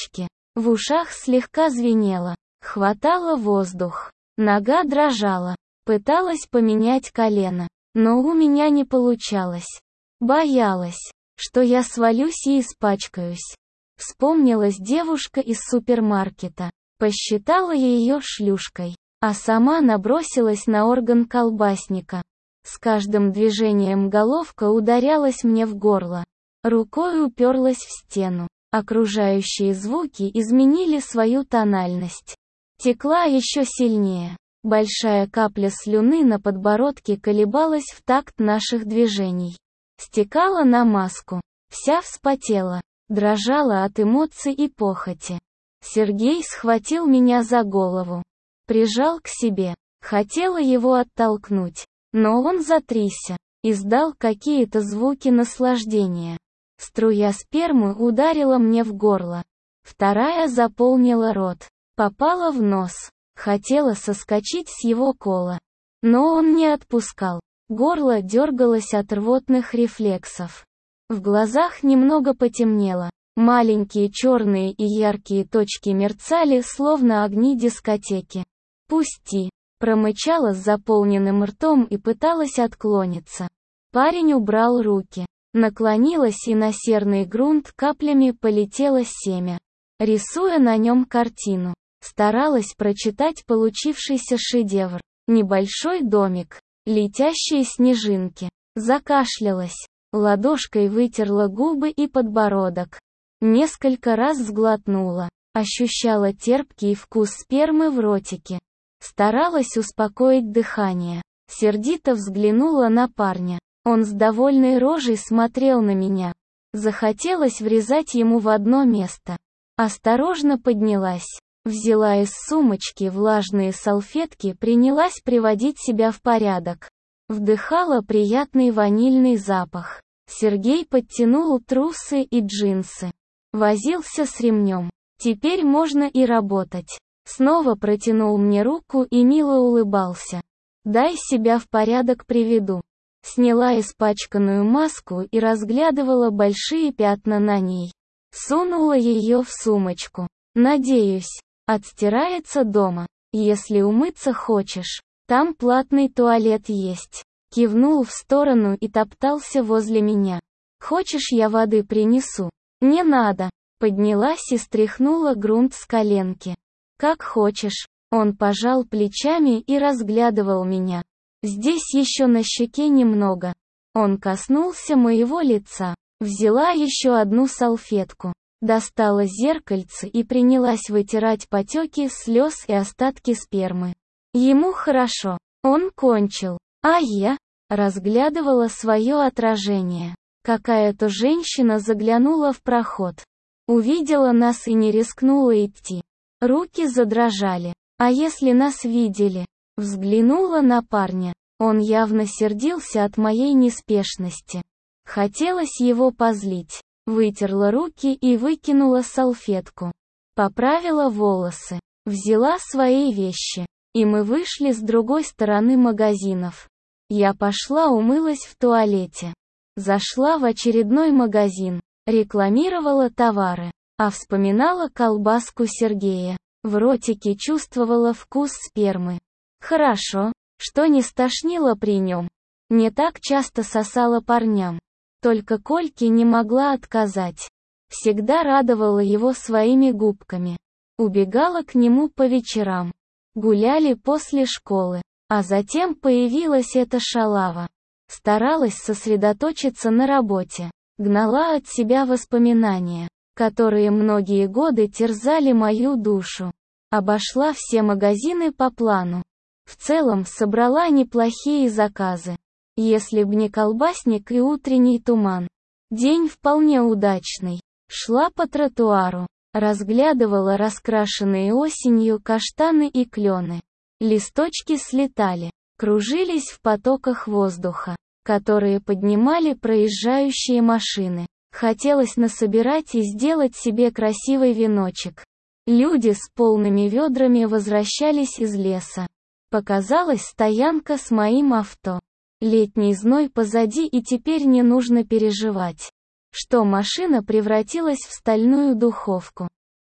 В ушах слегка звенело. Хватало воздух. Нога дрожала. Пыталась поменять колено. Но у меня не получалось. Боялась, что я свалюсь и испачкаюсь. Вспомнилась девушка из супермаркета. Посчитала ее шлюшкой. А сама набросилась на орган колбасника. С каждым движением головка ударялась мне в горло. Рукой уперлась в стену. Окружающие звуки изменили свою тональность. Текла еще сильнее. Большая капля слюны на подбородке колебалась в такт наших движений. Стекала на маску. Вся вспотела. Дрожала от эмоций и похоти. Сергей схватил меня за голову. Прижал к себе. Хотела его оттолкнуть. Но он затрясся. Издал какие-то звуки наслаждения. Струя спермы ударила мне в горло. Вторая заполнила рот. Попала в нос. Хотела соскочить с его кола. Но он не отпускал. Горло дергалось от рвотных рефлексов. В глазах немного потемнело. Маленькие черные и яркие точки мерцали, словно огни дискотеки. «Пусти!» Промычала с заполненным ртом и пыталась отклониться. Парень убрал руки. Наклонилась, и на серный грунт каплями полетело семя. Рисуя на нем картину. Старалась прочитать получившийся шедевр. Небольшой домик. Летящие снежинки. Закашлялась. Ладошкой вытерла губы и подбородок. Несколько раз сглотнула. Ощущала терпкий вкус спермы в ротике. Старалась успокоить дыхание. Сердито взглянула на парня. Он с довольной рожей смотрел на меня. Захотелось врезать ему в одно место. Осторожно поднялась. Взяла из сумочки влажные салфетки, принялась приводить себя в порядок. Вдыхала приятный ванильный запах. Сергей подтянул трусы и джинсы. Возился с ремнем. Теперь можно и работать. Снова протянул мне руку и мило улыбался. «Дай себя в порядок приведу». Сняла испачканную маску и разглядывала большие пятна на ней. Сунула ее в сумочку. «Надеюсь, отстирается дома. Если умыться хочешь, там платный туалет есть». Кивнул в сторону и топтался возле меня. «Хочешь, я воды принесу?» «Не надо». Поднялась и стряхнула грунт с коленки. «Как хочешь». Он пожал плечами и разглядывал меня. «Здесь еще на щеке немного». Он коснулся моего лица. Взяла еще одну салфетку. Достала зеркальце и принялась вытирать потеки слез и остатки спермы. Ему хорошо. Он кончил. А я разглядывала свое отражение. Какая-то женщина заглянула в проход. Увидела нас и не рискнула идти. Руки задрожали. А если нас видели? Взглянула на парня. Он явно сердился от моей неспешности. Хотелось его позлить. Вытерла руки и выкинула салфетку. Поправила волосы. Взяла свои вещи. И мы вышли с другой стороны магазинов. Я пошла умылась в туалете. Зашла в очередной магазин. Рекламировала товары. А вспоминала колбаску Сергея. В ротике чувствовала вкус спермы. Хорошо, что не стошнило при нем. Не так часто сосала парням. Только Кольке не могла отказать. Всегда радовала его своими губками. Убегала к нему по вечерам. Гуляли после школы. А затем появилась эта шалава. Старалась сосредоточиться на работе. Гнала от себя воспоминания, которые многие годы терзали мою душу. Обошла все магазины по плану. В целом собрала неплохие заказы. Если б не колбасник и утренний туман. День вполне удачный. Шла по тротуару. Разглядывала раскрашенные осенью каштаны и клены. Листочки слетали. Кружились в потоках воздуха, которые поднимали проезжающие машины. Хотелось насобирать и сделать себе красивый веночек. Люди с полными ведрами возвращались из леса. Показалась стоянка с моим авто. Летний зной позади, и теперь не нужно переживать, что машина превратилась в стальную духовку.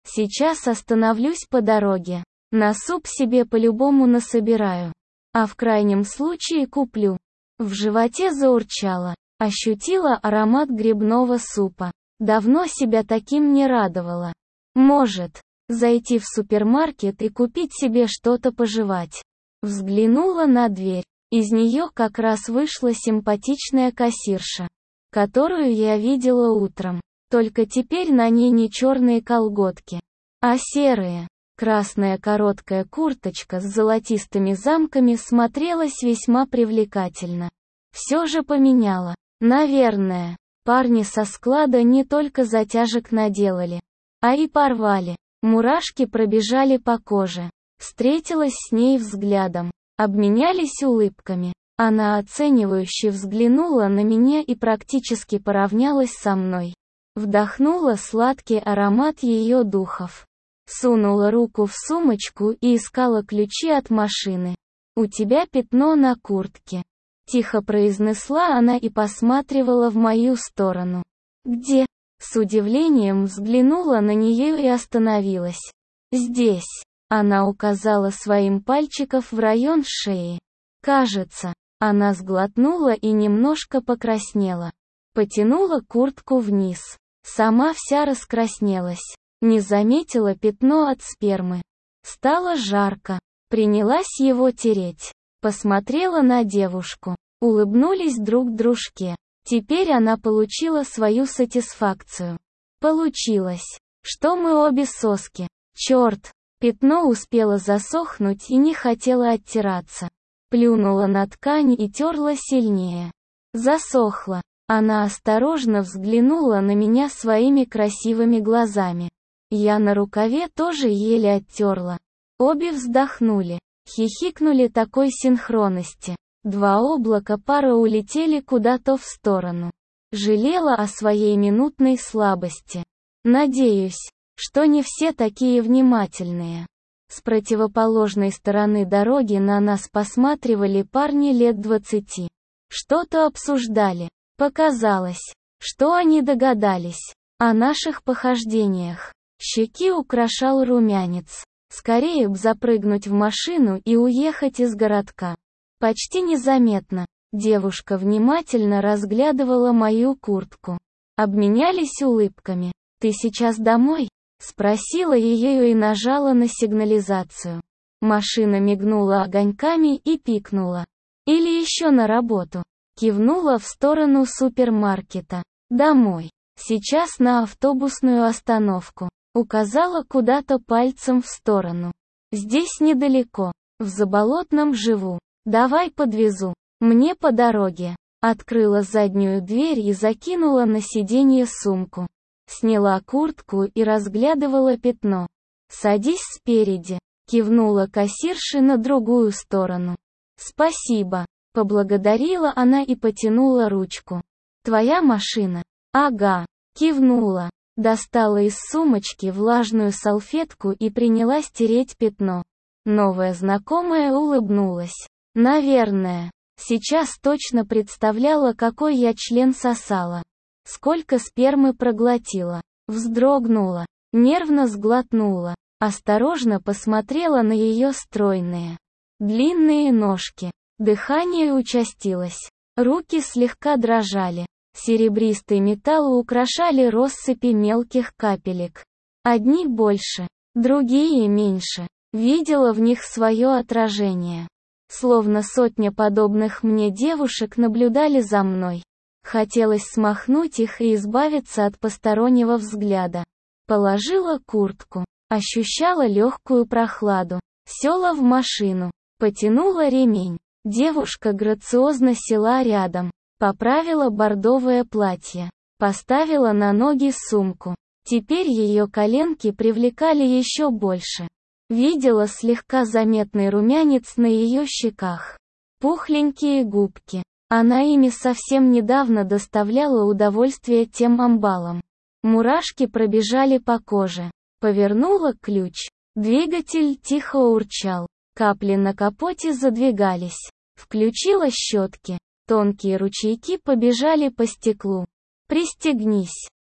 Сейчас остановлюсь по дороге. На суп себе по-любому насобираю. А в крайнем случае куплю. В животе заурчало. Ощутила аромат грибного супа. Давно себя таким не радовала. Может, зайти в супермаркет и купить себе что-то пожевать. Взглянула на дверь. Из нее как раз вышла симпатичная кассирша, которую я видела утром. Только теперь на ней не черные колготки, а серые. Красная короткая курточка с золотистыми замками смотрелась весьма привлекательно. Все же поменяла. Наверное, парни со склада не только затяжек наделали, а и порвали. Мурашки пробежали по коже. Встретилась с ней взглядом. Обменялись улыбками. Она оценивающе взглянула на меня и практически поравнялась со мной. Вдохнула сладкий аромат ее духов. Сунула руку в сумочку и искала ключи от машины. «У тебя пятно на куртке», — тихо произнесла она и посматривала в мою сторону. «Где?» С удивлением взглянула на нее и остановилась. «Здесь». Она указала своим пальчиком в район шеи. Кажется, она сглотнула и немножко покраснела. Потянула куртку вниз. Сама вся раскраснелась. Не заметила пятно от спермы. Стало жарко. Принялась его тереть. Посмотрела на девушку. Улыбнулись друг дружке. Теперь она получила свою сатисфакцию. Получилось, что мы обе соски. Черт! Пятно успело засохнуть и не хотело оттираться. Плюнула на ткань и терла сильнее. Засохло. Она осторожно взглянула на меня своими красивыми глазами. Я на рукаве тоже еле оттерла. Обе вздохнули. Хихикнули такой синхронности. Два облака пара улетели куда-то в сторону. Жалела о своей минутной слабости. Надеюсь, что не все такие внимательные. С противоположной стороны дороги на нас посматривали парни лет двадцати. Что-то обсуждали. Показалось, что они догадались о наших похождениях. Щеки украшал румянец. Скорее б запрыгнуть в машину и уехать из городка. Почти незаметно. Девушка внимательно разглядывала мою куртку. Обменялись улыбками. «Ты сейчас домой?» Спросила ее и нажала на сигнализацию. Машина мигнула огоньками и пикнула. «Или еще на работу?» Кивнула в сторону супермаркета. «Домой. Сейчас на автобусную остановку». Указала куда-то пальцем в сторону. «Здесь недалеко. В Заболотном живу. Давай подвезу. Мне по дороге». Открыла заднюю дверь и закинула на сиденье сумку. Сняла куртку и разглядывала пятно. «Садись спереди», — кивнула кассирша на другую сторону. «Спасибо», — поблагодарила она и потянула ручку. «Твоя машина?» «Ага», — кивнула. Достала из сумочки влажную салфетку и принялась тереть пятно. Новая знакомая улыбнулась. «Наверное. Сейчас точно представляла, какой я член сосала. Сколько спермы проглотила». Вздрогнула. Нервно сглотнула. Осторожно посмотрела на ее стройные, длинные ножки. Дыхание участилось. Руки слегка дрожали. Серебристый металл украшали россыпи мелких капелек. Одни больше, другие меньше. Видела в них свое отражение. Словно сотня подобных мне девушек наблюдали за мной. Хотелось смахнуть их и избавиться от постороннего взгляда. Положила куртку. Ощущала легкую прохладу. Села в машину. Потянула ремень. Девушка грациозно села рядом. Поправила бордовое платье. Поставила на ноги сумку. Теперь ее коленки привлекали еще больше. Видела слегка заметный румянец на ее щеках. Пухленькие губки. Она ими совсем недавно доставляла удовольствие тем амбалам. Мурашки пробежали по коже. Повернула ключ. Двигатель тихо урчал. Капли на капоте задвигались. Включила щетки. Тонкие ручейки побежали по стеклу. «Пристегнись»,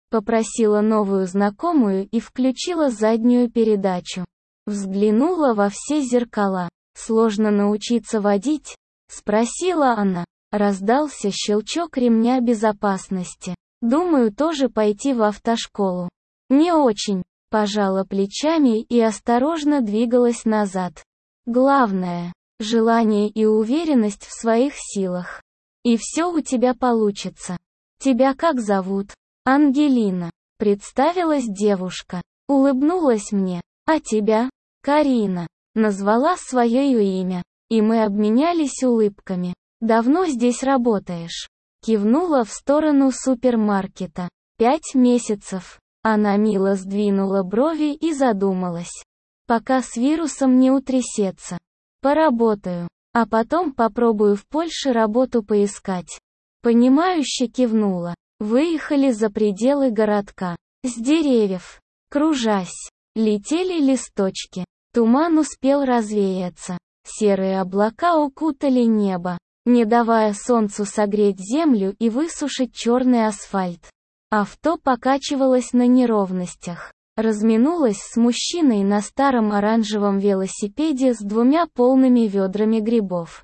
Попросила новую знакомую и включила заднюю передачу. Взглянула во все зеркала. «Сложно научиться водить?» — спросила она. Раздался щелчок ремня безопасности. «Думаю, тоже пойти в автошколу». «Не очень», — пожала плечами и осторожно двигалась назад. «Главное — желание и уверенность в своих силах. И все у тебя получится. Тебя как зовут?» «Ангелина», — представилась девушка. Улыбнулась мне. «А тебя?» «Карина». Назвала свое имя. И мы обменялись улыбками. «Давно здесь работаешь?» Кивнула в сторону супермаркета. «Пять месяцев». Она мило сдвинула брови и задумалась. «Пока с вирусом не утрясется. Поработаю. А потом попробую в Польше работу поискать». Понимающе кивнула. Выехали за пределы городка. С деревьев, кружась, летели листочки. Туман успел развеяться. Серые облака укутали небо, не давая солнцу согреть землю и высушить черный асфальт. Авто покачивалось на неровностях. Разминулась с мужчиной на старом оранжевом велосипеде с двумя полными ведрами грибов.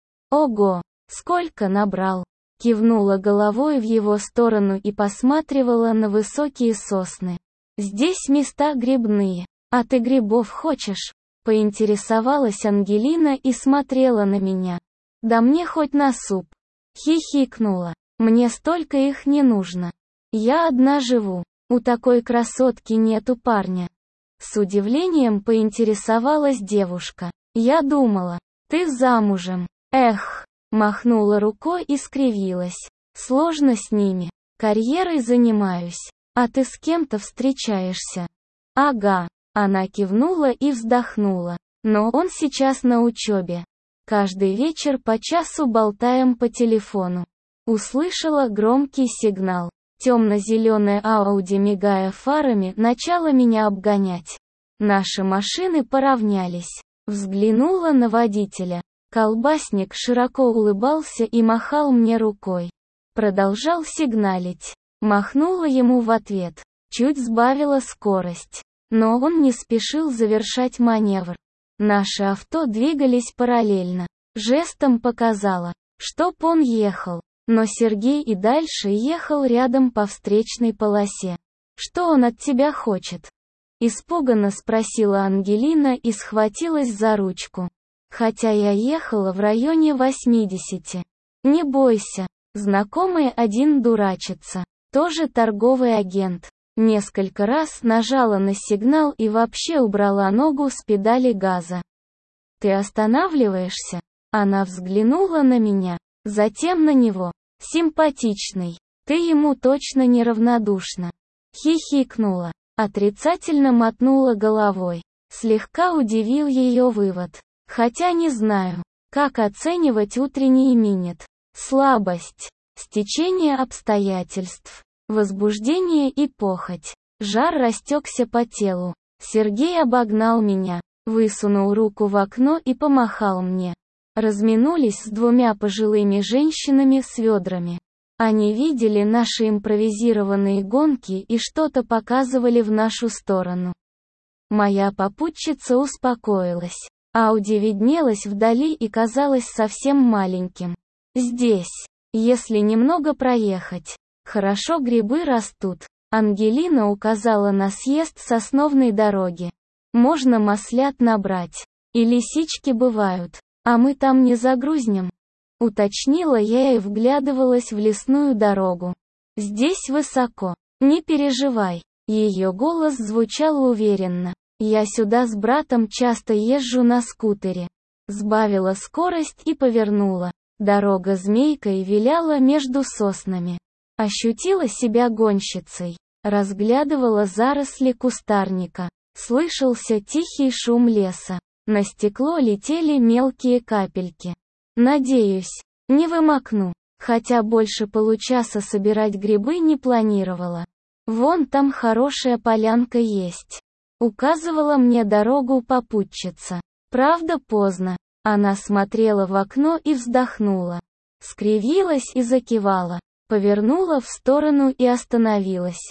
«Ого, сколько набрал!» Кивнула головой в его сторону и посматривала на высокие сосны. «Здесь места грибные. А ты грибов хочешь?» Поинтересовалась Ангелина и смотрела на меня. «Да мне хоть на суп». Хихикнула. «Мне столько их не нужно. Я одна живу. У такой красотки нету парня». С удивлением поинтересовалась девушка. «Я думала, ты замужем». «Эх», махнула рукой и скривилась. «Сложно с ними. Карьерой занимаюсь. А ты с кем-то встречаешься?» «Ага». Она кивнула и вздохнула. «Но он сейчас на учебе. Каждый вечер по часу болтаем по телефону». Услышала громкий сигнал. Темно-зеленая Ауди, мигая фарами, начала меня обгонять. Наши машины поравнялись. Взглянула на водителя. Колбасник широко улыбался и махал мне рукой. Продолжал сигналить. Махнула ему в ответ. Чуть сбавила скорость. Но он не спешил завершать маневр. Наши авто двигались параллельно. Жестом показала, чтоб он ехал. Но Сергей и дальше ехал рядом по встречной полосе. «Что он от тебя хочет?» Испуганно спросила Ангелина и схватилась за ручку. Хотя я ехала в районе восьмидесяти. «Не бойся, знакомый один дурачится. Тоже торговый агент». Несколько раз нажала на сигнал и вообще убрала ногу с педали газа. «Ты останавливаешься?» Она взглянула на меня, затем на него. «Симпатичный. Ты ему точно неравнодушна». Хихикнула, отрицательно мотнула головой. Слегка удивил ее вывод. Хотя не знаю, как оценивать утренний минет. Слабость, стечение обстоятельств. Возбуждение и похоть. Жар растекся по телу. Сергей обогнал меня, высунул руку в окно и помахал мне. Разминулись с двумя пожилыми женщинами с ведрами. Они видели наши импровизированные гонки и что-то показывали в нашу сторону. Моя попутчица успокоилась. Ауди виднелась вдали и казалась совсем маленьким. Здесь, если немного проехать. Хорошо грибы растут. Ангелина указала на съезд с основной дороги. Можно маслят набрать. И лисички бывают. А мы там не загрузнем? Уточнила я и вглядывалась в лесную дорогу. Здесь высоко. Не переживай. Ее голос звучал уверенно. Я сюда с братом часто езжу на скутере. Сбавила скорость и повернула. Дорога змейкой виляла между соснами. Ощутила себя гонщицей. Разглядывала заросли кустарника. Слышался тихий шум леса. На стекло летели мелкие капельки. Надеюсь, не вымокну. Хотя больше получаса собирать грибы не планировала. Вон там хорошая полянка есть. Указывала мне дорогу попутчица. Правда поздно. Она смотрела в окно и вздохнула. Скривилась и закивала. Повернула в сторону и остановилась.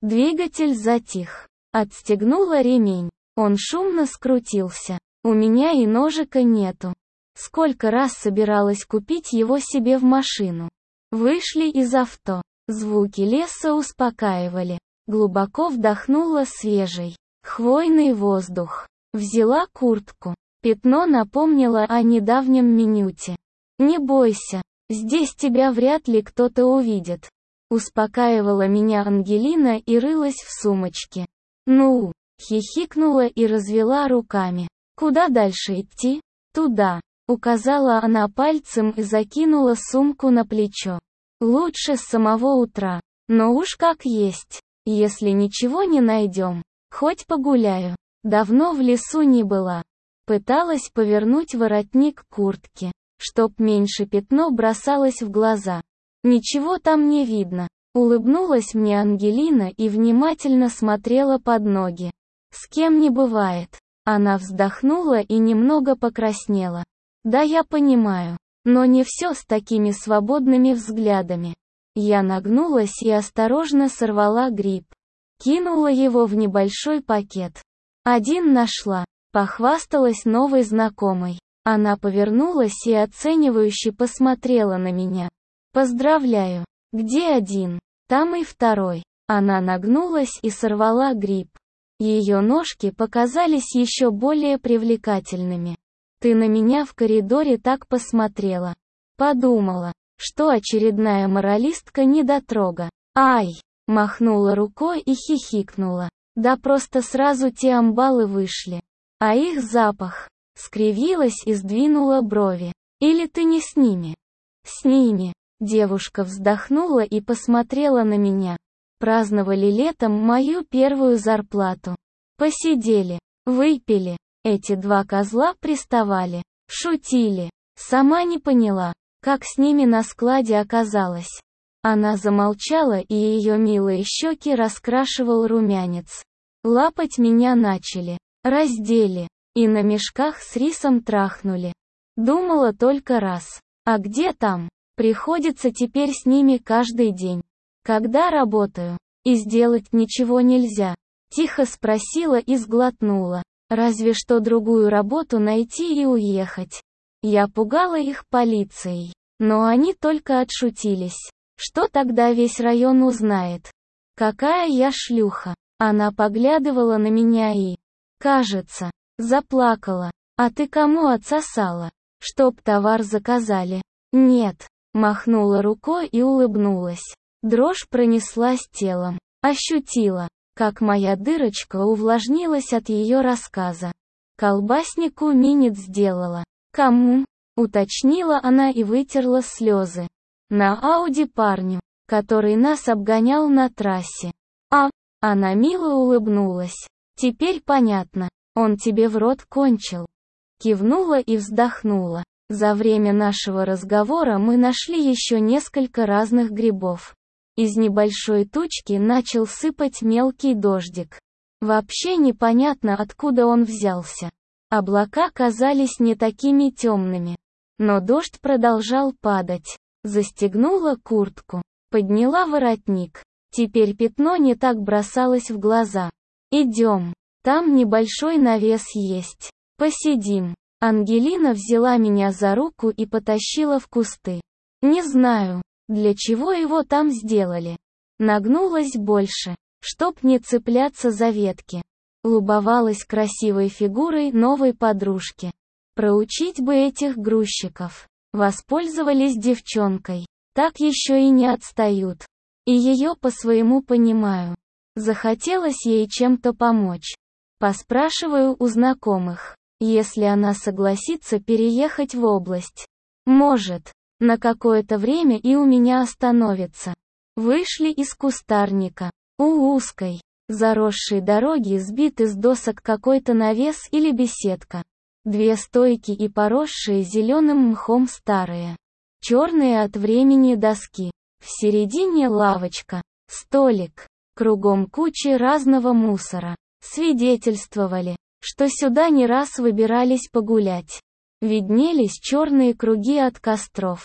Двигатель затих. Отстегнула ремень. Он шумно скрутился. У меня и ножика нету. Сколько раз собиралась купить его себе в машину. Вышли из авто. Звуки леса успокаивали. Глубоко вдохнула свежий, хвойный воздух. Взяла куртку. Пятно напомнило о недавнем минюте. «Не бойся, здесь тебя вряд ли кто-то увидит». Успокаивала меня Ангелина и рылась в сумочке. «Ну?» — хихикнула и развела руками. «Куда дальше идти?» «Туда», — указала она пальцем и закинула сумку на плечо. «Лучше с самого утра. Но уж как есть. Если ничего не найдем, хоть погуляю. Давно в лесу не была». Пыталась повернуть воротник куртки, чтоб меньше пятно бросалось в глаза. «Ничего там не видно», — улыбнулась мне Ангелина и внимательно смотрела под ноги. «С кем не бывает». Она вздохнула и немного покраснела. «Да я понимаю, но не все с такими свободными взглядами». Я нагнулась и осторожно сорвала гриб. Кинула его в небольшой пакет. «Один нашла», — похвасталась новой знакомой. Она повернулась и оценивающе посмотрела на меня. «Поздравляю. Где один? Там и второй». Она нагнулась и сорвала гриб. Ее ножки показались еще более привлекательными. «Ты на меня в коридоре так посмотрела». Подумала, что очередная моралистка-недотрога. «Ай!» — махнула рукой и хихикнула. «Да просто сразу те амбалы вышли. А их запах». Скривилась и сдвинула брови. «Или ты не с ними?» «С ними». Девушка вздохнула и посмотрела на меня. Праздновали летом мою первую зарплату. Посидели, выпили. Эти два козла приставали, шутили. Сама не поняла, как с ними на складе оказалась. Она замолчала, и ее милые щеки раскрашивал румянец. Лапать меня начали, раздели, и на мешках с рисом трахнули. Думала только раз. А где там? Приходится теперь с ними каждый день. Когда работаю, и сделать ничего нельзя. Тихо спросила и сглотнула. Разве что другую работу найти и уехать. Я пугала их полицией, но они только отшутились. Что тогда весь район узнает? Какая я шлюха. Она поглядывала на меня и, кажется, заплакала. А ты кому отсосала? Чтоб товар заказали? Нет. Махнула рукой и улыбнулась. Дрожь пронеслась телом. Ощутила, как моя дырочка увлажнилась от ее рассказа. Колбаснику минет сделала. Кому? Уточнила она и вытерла слезы. На Ауди парню, который нас обгонял на трассе. А, она мило улыбнулась. Теперь понятно, он тебе в рот кончил. Кивнула и вздохнула. За время нашего разговора мы нашли еще несколько разных грибов. Из небольшой тучки начал сыпать мелкий дождик. Вообще непонятно, откуда он взялся. Облака казались не такими темными. Но дождь продолжал падать. Застегнула куртку. Подняла воротник. Теперь пятно не так бросалось в глаза. «Идем. Там небольшой навес есть. Посидим». Ангелина взяла меня за руку и потащила в кусты. Не знаю, для чего его там сделали. Нагнулась больше, чтоб не цепляться за ветки. Любовалась красивой фигурой новой подружки. Проучить бы этих грузчиков. Воспользовались девчонкой. Так еще и не отстают. И ее по-своему понимаю. Захотелось ей чем-то помочь. Поспрашиваю у знакомых, если она согласится переехать в область. Может, на какое-то время и у меня остановится. Вышли из кустарника. У узкой, заросшей дороги сбит из досок какой-то навес или беседка. Две стойки и поросшие зеленым мхом старые, черные от времени доски. В середине лавочка, столик, кругом кучи разного мусора. Свидетельствовали, что сюда не раз выбирались погулять. Виднелись черные круги от костров.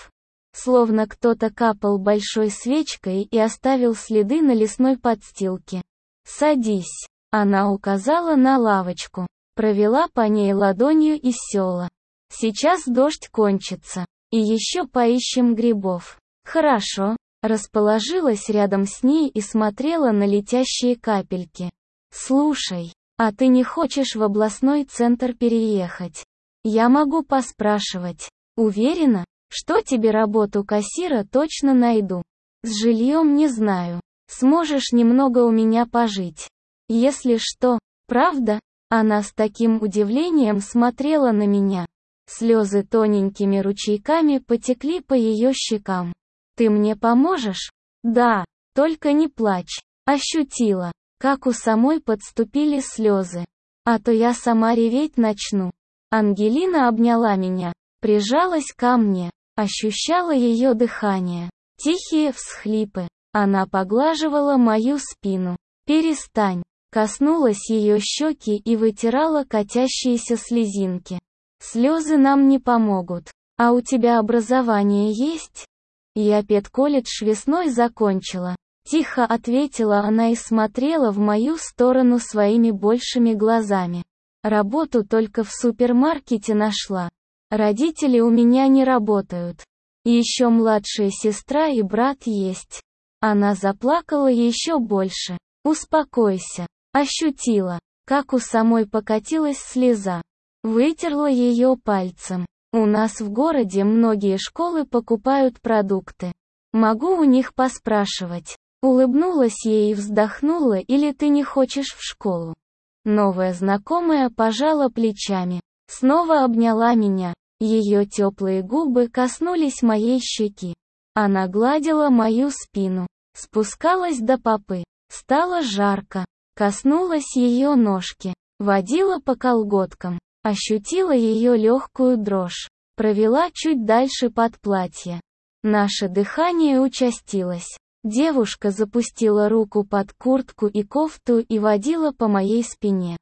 словно кто-то капал большой свечкой и оставил следы на лесной подстилке. «Садись». Она указала на лавочку, провела по ней ладонью и села. «Сейчас дождь кончится. И еще поищем грибов». «Хорошо». Расположилась рядом с ней и смотрела на летящие капельки. «Слушай, а ты не хочешь в областной центр переехать? Я могу поспрашивать. Уверена, что тебе работу кассира точно найду. С жильем не знаю. Сможешь немного у меня пожить. Если что, правда?» Она с таким удивлением смотрела на меня. Слезы тоненькими ручейками потекли по ее щекам. «Ты мне поможешь?» «Да, только не плачь». Ощутила, как у самой подступили слезы. А то я сама реветь начну. Ангелина обняла меня, прижалась ко мне, ощущала ее дыхание. Тихие всхлипы. Она поглаживала мою спину. «Перестань». Коснулась ее щеки и вытирала катящиеся слезинки. «Слезы нам не помогут. А у тебя образование есть?» «Я педколледж весной закончила». Тихо ответила она и смотрела в мою сторону своими большими глазами. «Работу только в супермаркете нашла. Родители у меня не работают. Еще младшая сестра и брат есть». Она заплакала еще больше. «Успокойся». Ощутила, как у самой покатилась слеза. Вытерла ее пальцем. «У нас в городе многие школы покупают продукты. Могу у них поспрашивать». Улыбнулась ей и вздохнула. «Или ты не хочешь в школу?» Новая знакомая пожала плечами. Снова обняла меня. Ее теплые губы коснулись моей щеки. Она гладила мою спину. Спускалась до попы. Стало жарко. Коснулась ее ножки. Водила по колготкам. Ощутила ее легкую дрожь. Провела чуть дальше под платье. Наше дыхание участилось. Девушка запустила руку под куртку и кофту и водила по моей спине.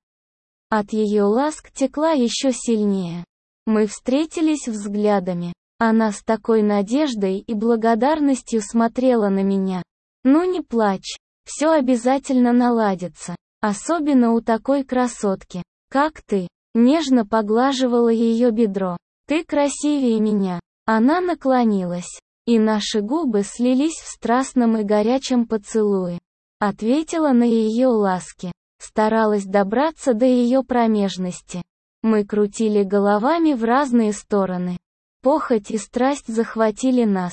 От ее ласк текла еще сильнее. Мы встретились взглядами. Она с такой надеждой и благодарностью смотрела на меня. «Ну не плачь. Все обязательно наладится. Особенно у такой красотки, как ты». Нежно поглаживала ее бедро. «Ты красивее меня». Она наклонилась, и наши губы слились в страстном и горячем поцелуе. Ответила на ее ласки. Старалась добраться до ее промежности. Мы крутили головами в разные стороны. Похоть и страсть захватили нас.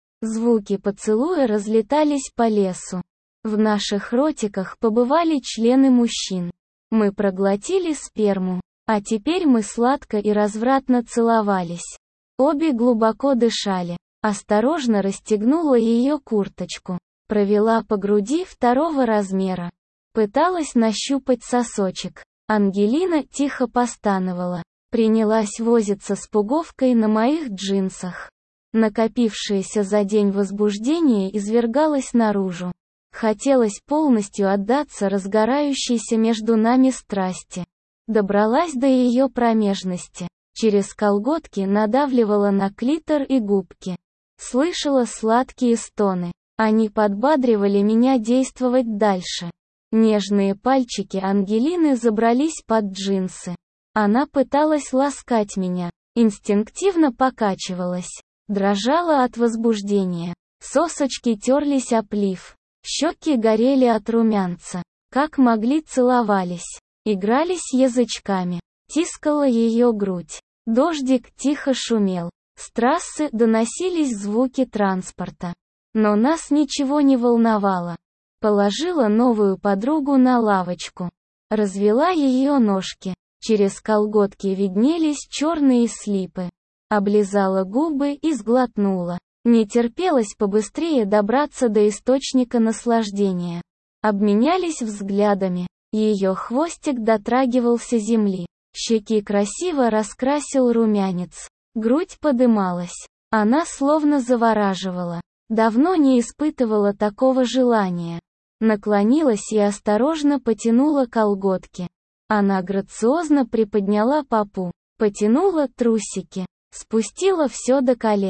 Звуки поцелуя разлетались по лесу. В наших ротиках побывали члены мужчин. Мы проглотили сперму. А теперь мы сладко и развратно целовались. Обе глубоко дышали. Осторожно расстегнула ее курточку. Провела по груди второго размера. Пыталась нащупать сосочек. Ангелина тихо постановала. Принялась возиться с пуговкой на моих джинсах. Накопившееся за день возбуждение извергалось наружу. Хотелось полностью отдаться разгорающейся между нами страсти. Добралась до ее промежности. Через колготки надавливала на клитор и губки. Слышала сладкие стоны. Они подбадривали меня действовать дальше. Нежные пальчики Ангелины забрались под джинсы. Она пыталась ласкать меня. Инстинктивно покачивалась. Дрожала от возбуждения. Сосочки терлись об лиф. Щеки горели от румянца. Как могли целовались. Игрались язычками. Тискала ее грудь. Дождик тихо шумел. С трассы доносились звуки транспорта. Но нас ничего не волновало. Положила новую подругу на лавочку. Развела ее ножки. Через колготки виднелись черные слипы. Облизала губы и сглотнула. Не терпелось побыстрее добраться до источника наслаждения. Обменялись взглядами. Ее хвостик дотрагивался земли. Щеки красиво раскрасил румянец. Грудь подымалась. Она словно завораживала. Давно не испытывала такого желания. Наклонилась и осторожно потянула колготки. Она грациозно приподняла попу. Потянула трусики. Спустила все до колен.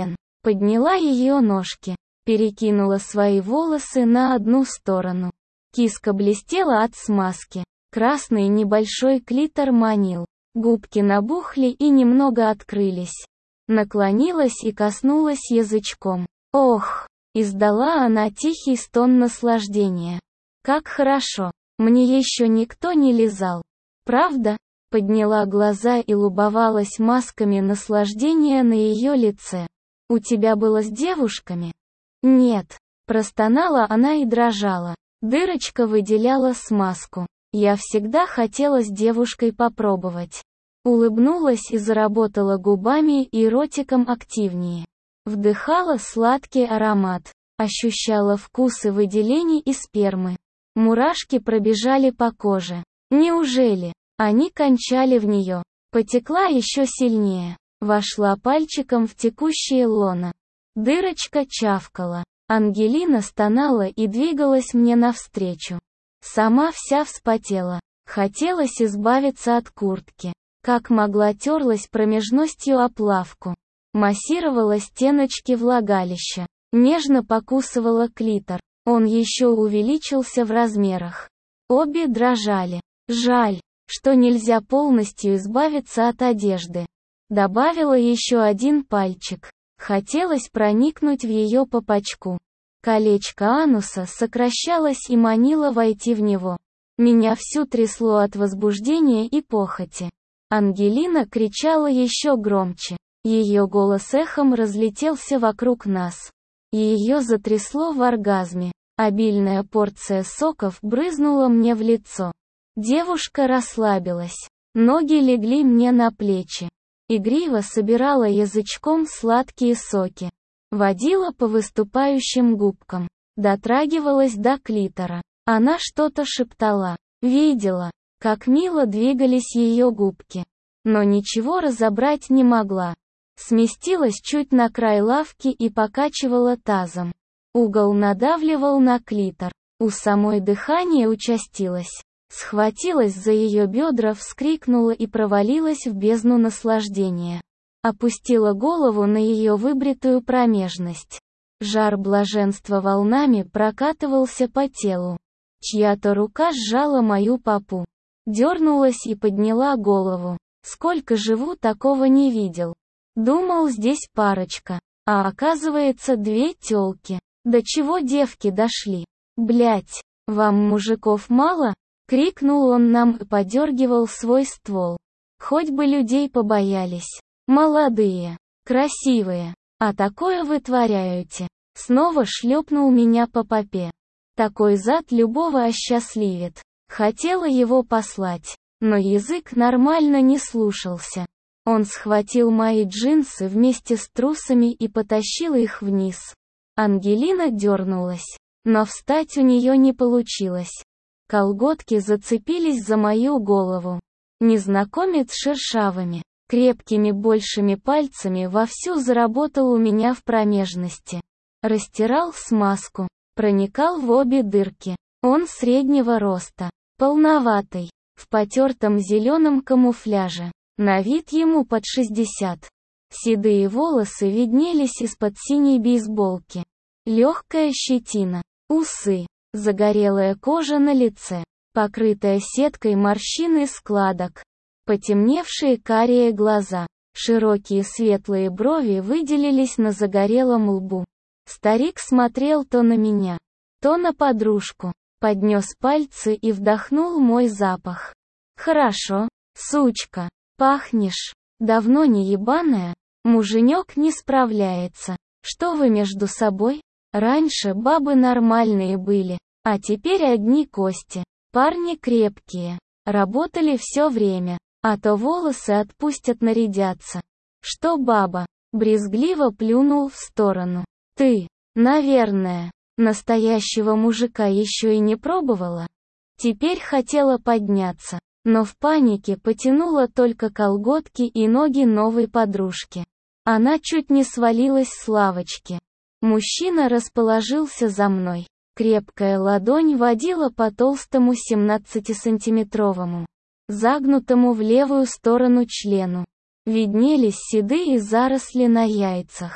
Подняла ее ножки, перекинула свои волосы на одну сторону. Киска блестела от смазки. Красный небольшой клитор манил. Губки набухли и немного открылись. Наклонилась и коснулась язычком. Ох! Издала она тихий стон наслаждения. Как хорошо! Мне еще никто не лизал. Правда? Подняла глаза и любовалась масками наслаждения на ее лице. У тебя было с девушками? Нет. Простонала она и дрожала. Дырочка выделяла смазку. Я всегда хотела с девушкой попробовать. Улыбнулась и заработала губами и ротиком активнее. Вдыхала сладкий аромат. Ощущала вкусы выделений и спермы. Мурашки пробежали по коже. Неужели? Они кончали в нее. Потекла еще сильнее. Вошла пальчиком в текущее лоно. Дырочка чавкала. Ангелина стонала и двигалась мне навстречу. Сама вся вспотела. Хотелось избавиться от куртки. Как могла терлась промежностью о плавку. Массировала стеночки влагалища. Нежно покусывала клитор. Он еще увеличился в размерах. Обе дрожали. Жаль, что нельзя полностью избавиться от одежды. Добавила еще один пальчик. Хотелось проникнуть в ее попочку. Колечко ануса сокращалось и манило войти в него. Меня всю трясло от возбуждения и похоти. Ангелина кричала еще громче. Ее голос эхом разлетелся вокруг нас. Ее затрясло в оргазме. Обильная порция соков брызнула мне в лицо. Девушка расслабилась. Ноги легли мне на плечи. Игриво собирала язычком сладкие соки. Водила по выступающим губкам. Дотрагивалась до клитора. Она что-то шептала. Видела, как мило двигались ее губки. Но ничего разобрать не могла. Сместилась чуть на край лавки и покачивала тазом. Угол надавливал на клитор. У самой дыхание участилось. Схватилась за ее бедра, вскрикнула и провалилась в бездну наслаждения. Опустила голову на ее выбритую промежность. Жар блаженства волнами прокатывался по телу. Чья-то рука сжала мою попу. Дернулась и подняла голову. Сколько живу, такого не видел. Думал, здесь парочка. А оказывается, две тёлки. До чего девки дошли? Блять, вам мужиков мало? Крикнул он нам и подергивал свой ствол. Хоть бы людей побоялись. Молодые, красивые. А такое вытворяете. Снова шлепнул меня по попе. Такой зад любого осчастливит. Хотела его послать, но язык нормально не слушался. Он схватил мои джинсы вместе с трусами и потащил их вниз. Ангелина дернулась, но встать у нее не получилось. Колготки зацепились за мою голову. Незнакомец шершавыми, крепкими большими пальцами вовсю заработал у меня в промежности. Растирал смазку, проникал в обе дырки. Он среднего роста, полноватый, в потертом зеленом камуфляже. На вид ему под шестьдесят. Седые волосы виднелись из-под синей бейсболки. Легкая щетина, усы, загорелая кожа на лице, покрытая сеткой морщин и складок. Потемневшие карие глаза, широкие светлые брови выделились на загорелом лбу. Старик смотрел то на меня, то на подружку, поднес пальцы и вдохнул мой запах. «Хорошо, сучка, пахнешь. Давно не ебаная? Муженек не справляется. Что вы между собой? Раньше бабы нормальные были, а теперь одни кости. Парни крепкие, работали все время, а то волосы отпустят нарядятся. Что баба?» Брезгливо плюнул в сторону. «Ты, наверное, настоящего мужика еще и не пробовала?» Теперь хотела подняться, но в панике потянула только колготки и ноги новой подружки. Она чуть не свалилась с лавочки. Мужчина расположился за мной. Крепкая ладонь водила по толстому семнадцатисантиметровому, загнутому в левую сторону члену. Виднелись седые заросли на яйцах.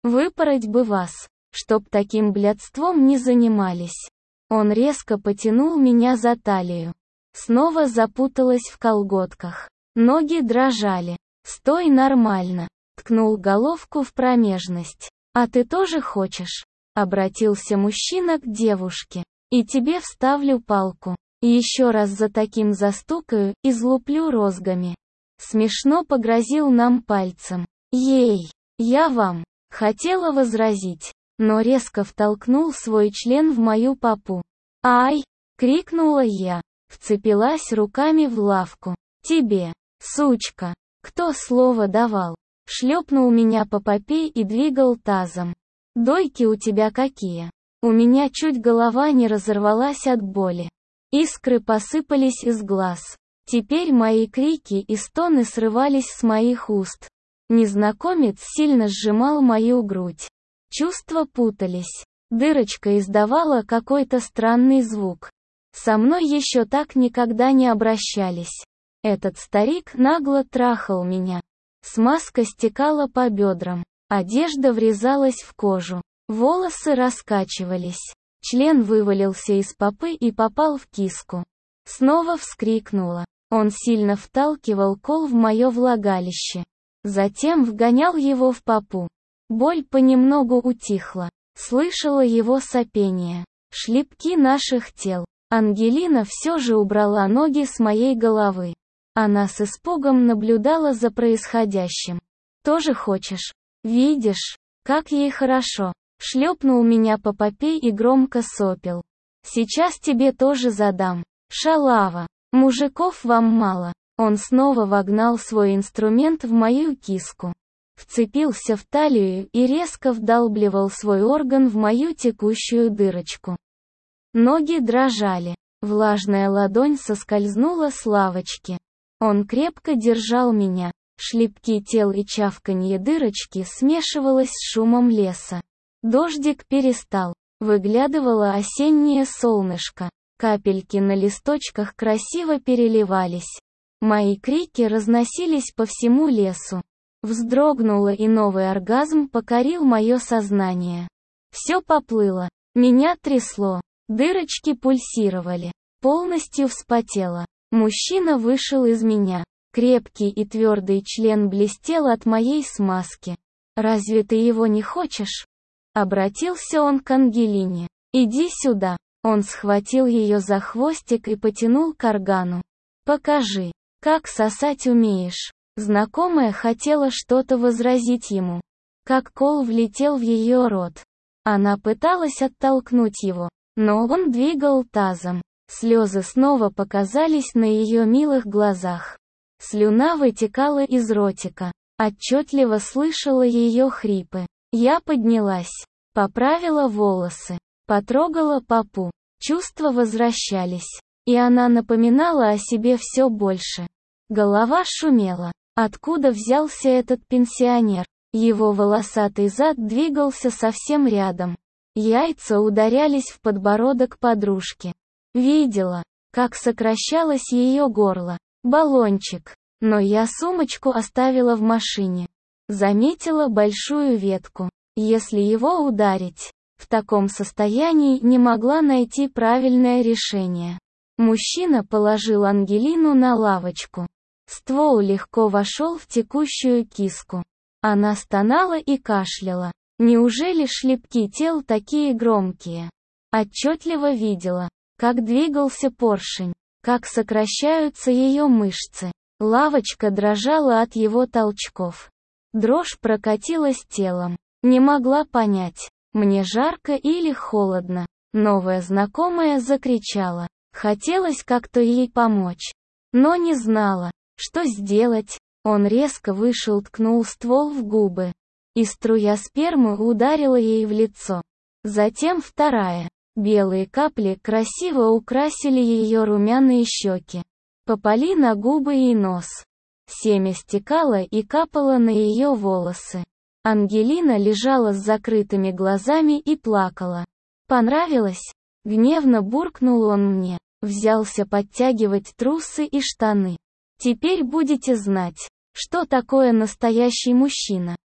Выпороть бы вас, чтоб таким блядством не занимались. Он резко потянул меня за талию. Снова запуталась в колготках. Ноги дрожали. «Стой нормально», — ткнул головку в промежность. «А ты тоже хочешь?» — обратился мужчина к девушке. «И тебе вставлю палку. Еще раз за таким застукаю, излуплю розгами». Смешно погрозил нам пальцем. «Ей, я вам», — хотела возразить, но резко втолкнул свой член в мою попу. «Ай!» — крикнула я, вцепилась руками в лавку. «Тебе, сучка, кто слово давал?» Шлепнул меня по попе и двигал тазом. «Дойки у тебя какие?» У меня чуть голова не разорвалась от боли. Искры посыпались из глаз. Теперь мои крики и стоны срывались с моих уст. Незнакомец сильно сжимал мою грудь. Чувства путались. Дырочка издавала какой-то странный звук. Со мной еще так никогда не обращались. Этот старик нагло трахал меня. Смазка стекала по бедрам. Одежда врезалась в кожу. Волосы раскачивались. Член вывалился из попы и попал в киску. Снова вскрикнула. Он сильно вталкивал кол в мое влагалище. Затем вгонял его в попу. Боль понемногу утихла. Слышала его сопение. Шлепки наших тел. Ангелина все же убрала ноги с моей головы. Она с испугом наблюдала за происходящим. «Тоже хочешь? Видишь, как ей хорошо?» Шлепнул меня по попе и громко сопел. «Сейчас тебе тоже задам. Шалава. Мужиков вам мало». Он снова вогнал свой инструмент в мою киску. Вцепился в талию и резко вдалбливал свой орган в мою текущую дырочку. Ноги дрожали. Влажная ладонь соскользнула с лавочки. Он крепко держал меня. Шлепки тел и чавканье дырочки смешивалось с шумом леса. Дождик перестал. Выглядывало осеннее солнышко. Капельки на листочках красиво переливались. Мои крики разносились по всему лесу. Вздрогнула, и новый оргазм покорил мое сознание. Все поплыло. Меня трясло. Дырочки пульсировали. Полностью вспотела. Мужчина вышел из меня. Крепкий и твердый член блестел от моей смазки. «Разве ты его не хочешь?» Обратился он к Ангелине. «Иди сюда». Он схватил ее за хвостик и потянул к органу. «Покажи, как сосать умеешь». Знакомая хотела что-то возразить ему. Как кол влетел в ее рот. Она пыталась оттолкнуть его, но он двигал тазом. Слезы снова показались на ее милых глазах. Слюна вытекала из ротика. Отчетливо слышала ее хрипы. Я поднялась, поправила волосы, потрогала попу. Чувства возвращались, и она напоминала о себе все больше. Голова шумела. Откуда взялся этот пенсионер? Его волосатый зад двигался совсем рядом. Яйца ударялись в подбородок подружки. Видела, как сокращалось ее горло. Баллончик. Но я сумочку оставила в машине. Заметила большую ветку. Если его ударить, в таком состоянии не могла найти правильное решение. Мужчина положил Ангелину на лавочку. Ствол легко вошел в текущую киску. Она стонала и кашляла. Неужели шлепки тел такие громкие? Отчетливо видела, как двигался поршень, как сокращаются ее мышцы. Лавочка дрожала от его толчков. Дрожь прокатилась телом. Не могла понять, мне жарко или холодно. Новая знакомая закричала. Хотелось как-то ей помочь. Но не знала, что сделать. Он резко вышел, ткнул ствол в губы. И струя спермы ударила ей в лицо. Затем вторая. Белые капли красиво украсили ее румяные щеки. Попали на губы и нос. Семя стекало и капало на ее волосы. Ангелина лежала с закрытыми глазами и плакала. «Понравилось?» — гневно буркнул он мне. Взялся подтягивать трусы и штаны. «Теперь будете знать, что такое настоящий мужчина».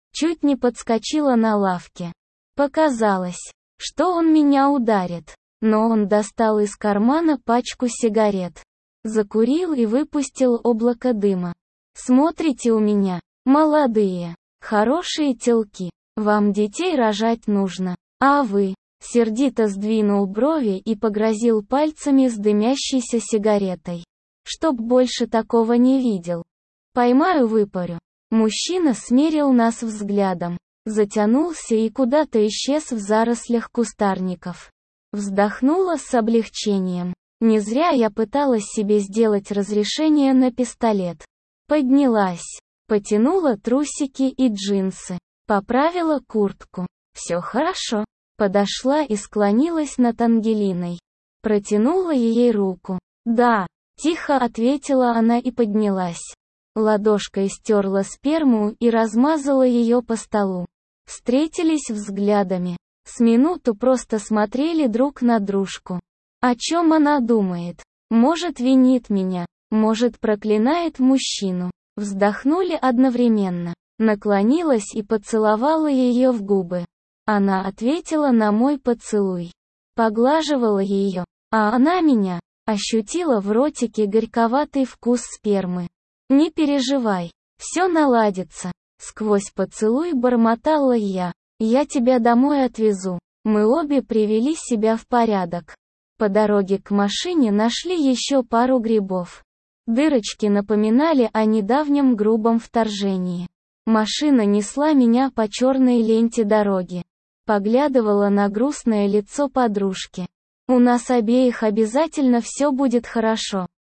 Чуть не подскочила на лавке. Показалось, что он меня ударит. Но он достал из кармана пачку сигарет. Закурил и выпустил облако дыма. Смотрите у меня, молодые, хорошие телки. Вам детей рожать нужно. А вы? Сердито сдвинул брови и погрозил пальцами с дымящейся сигаретой. Чтоб больше такого не видел. Поймаю, выпарю. Мужчина смерил нас взглядом. Затянулся и куда-то исчез в зарослях кустарников. Вздохнула с облегчением. Не зря я пыталась себе сделать разрешение на пистолет. Поднялась. Потянула трусики и джинсы. Поправила куртку. Все хорошо. Подошла и склонилась над Ангелиной. Протянула ей руку. «Да», — тихо ответила она и поднялась. Ладошкой стерла сперму и размазала ее по столу. Встретились взглядами. С минуту просто смотрели друг на дружку. О чем она думает? Может, винит меня, может, проклинает мужчину. Вздохнули одновременно. Наклонилась и поцеловала ее в губы. Она ответила на мой поцелуй. Поглаживала ее, а она меня. Ощутила в ротике горьковатый вкус спермы. «Не переживай, все наладится», — сквозь поцелуй бормотала я. «Я тебя домой отвезу». Мы обе привели себя в порядок. По дороге к машине нашли еще пару грибов. Дырочки напоминали о недавнем грубом вторжении. Машина несла меня по черной ленте дороги. Поглядывала на грустное лицо подружки. «У нас обеих обязательно все будет хорошо».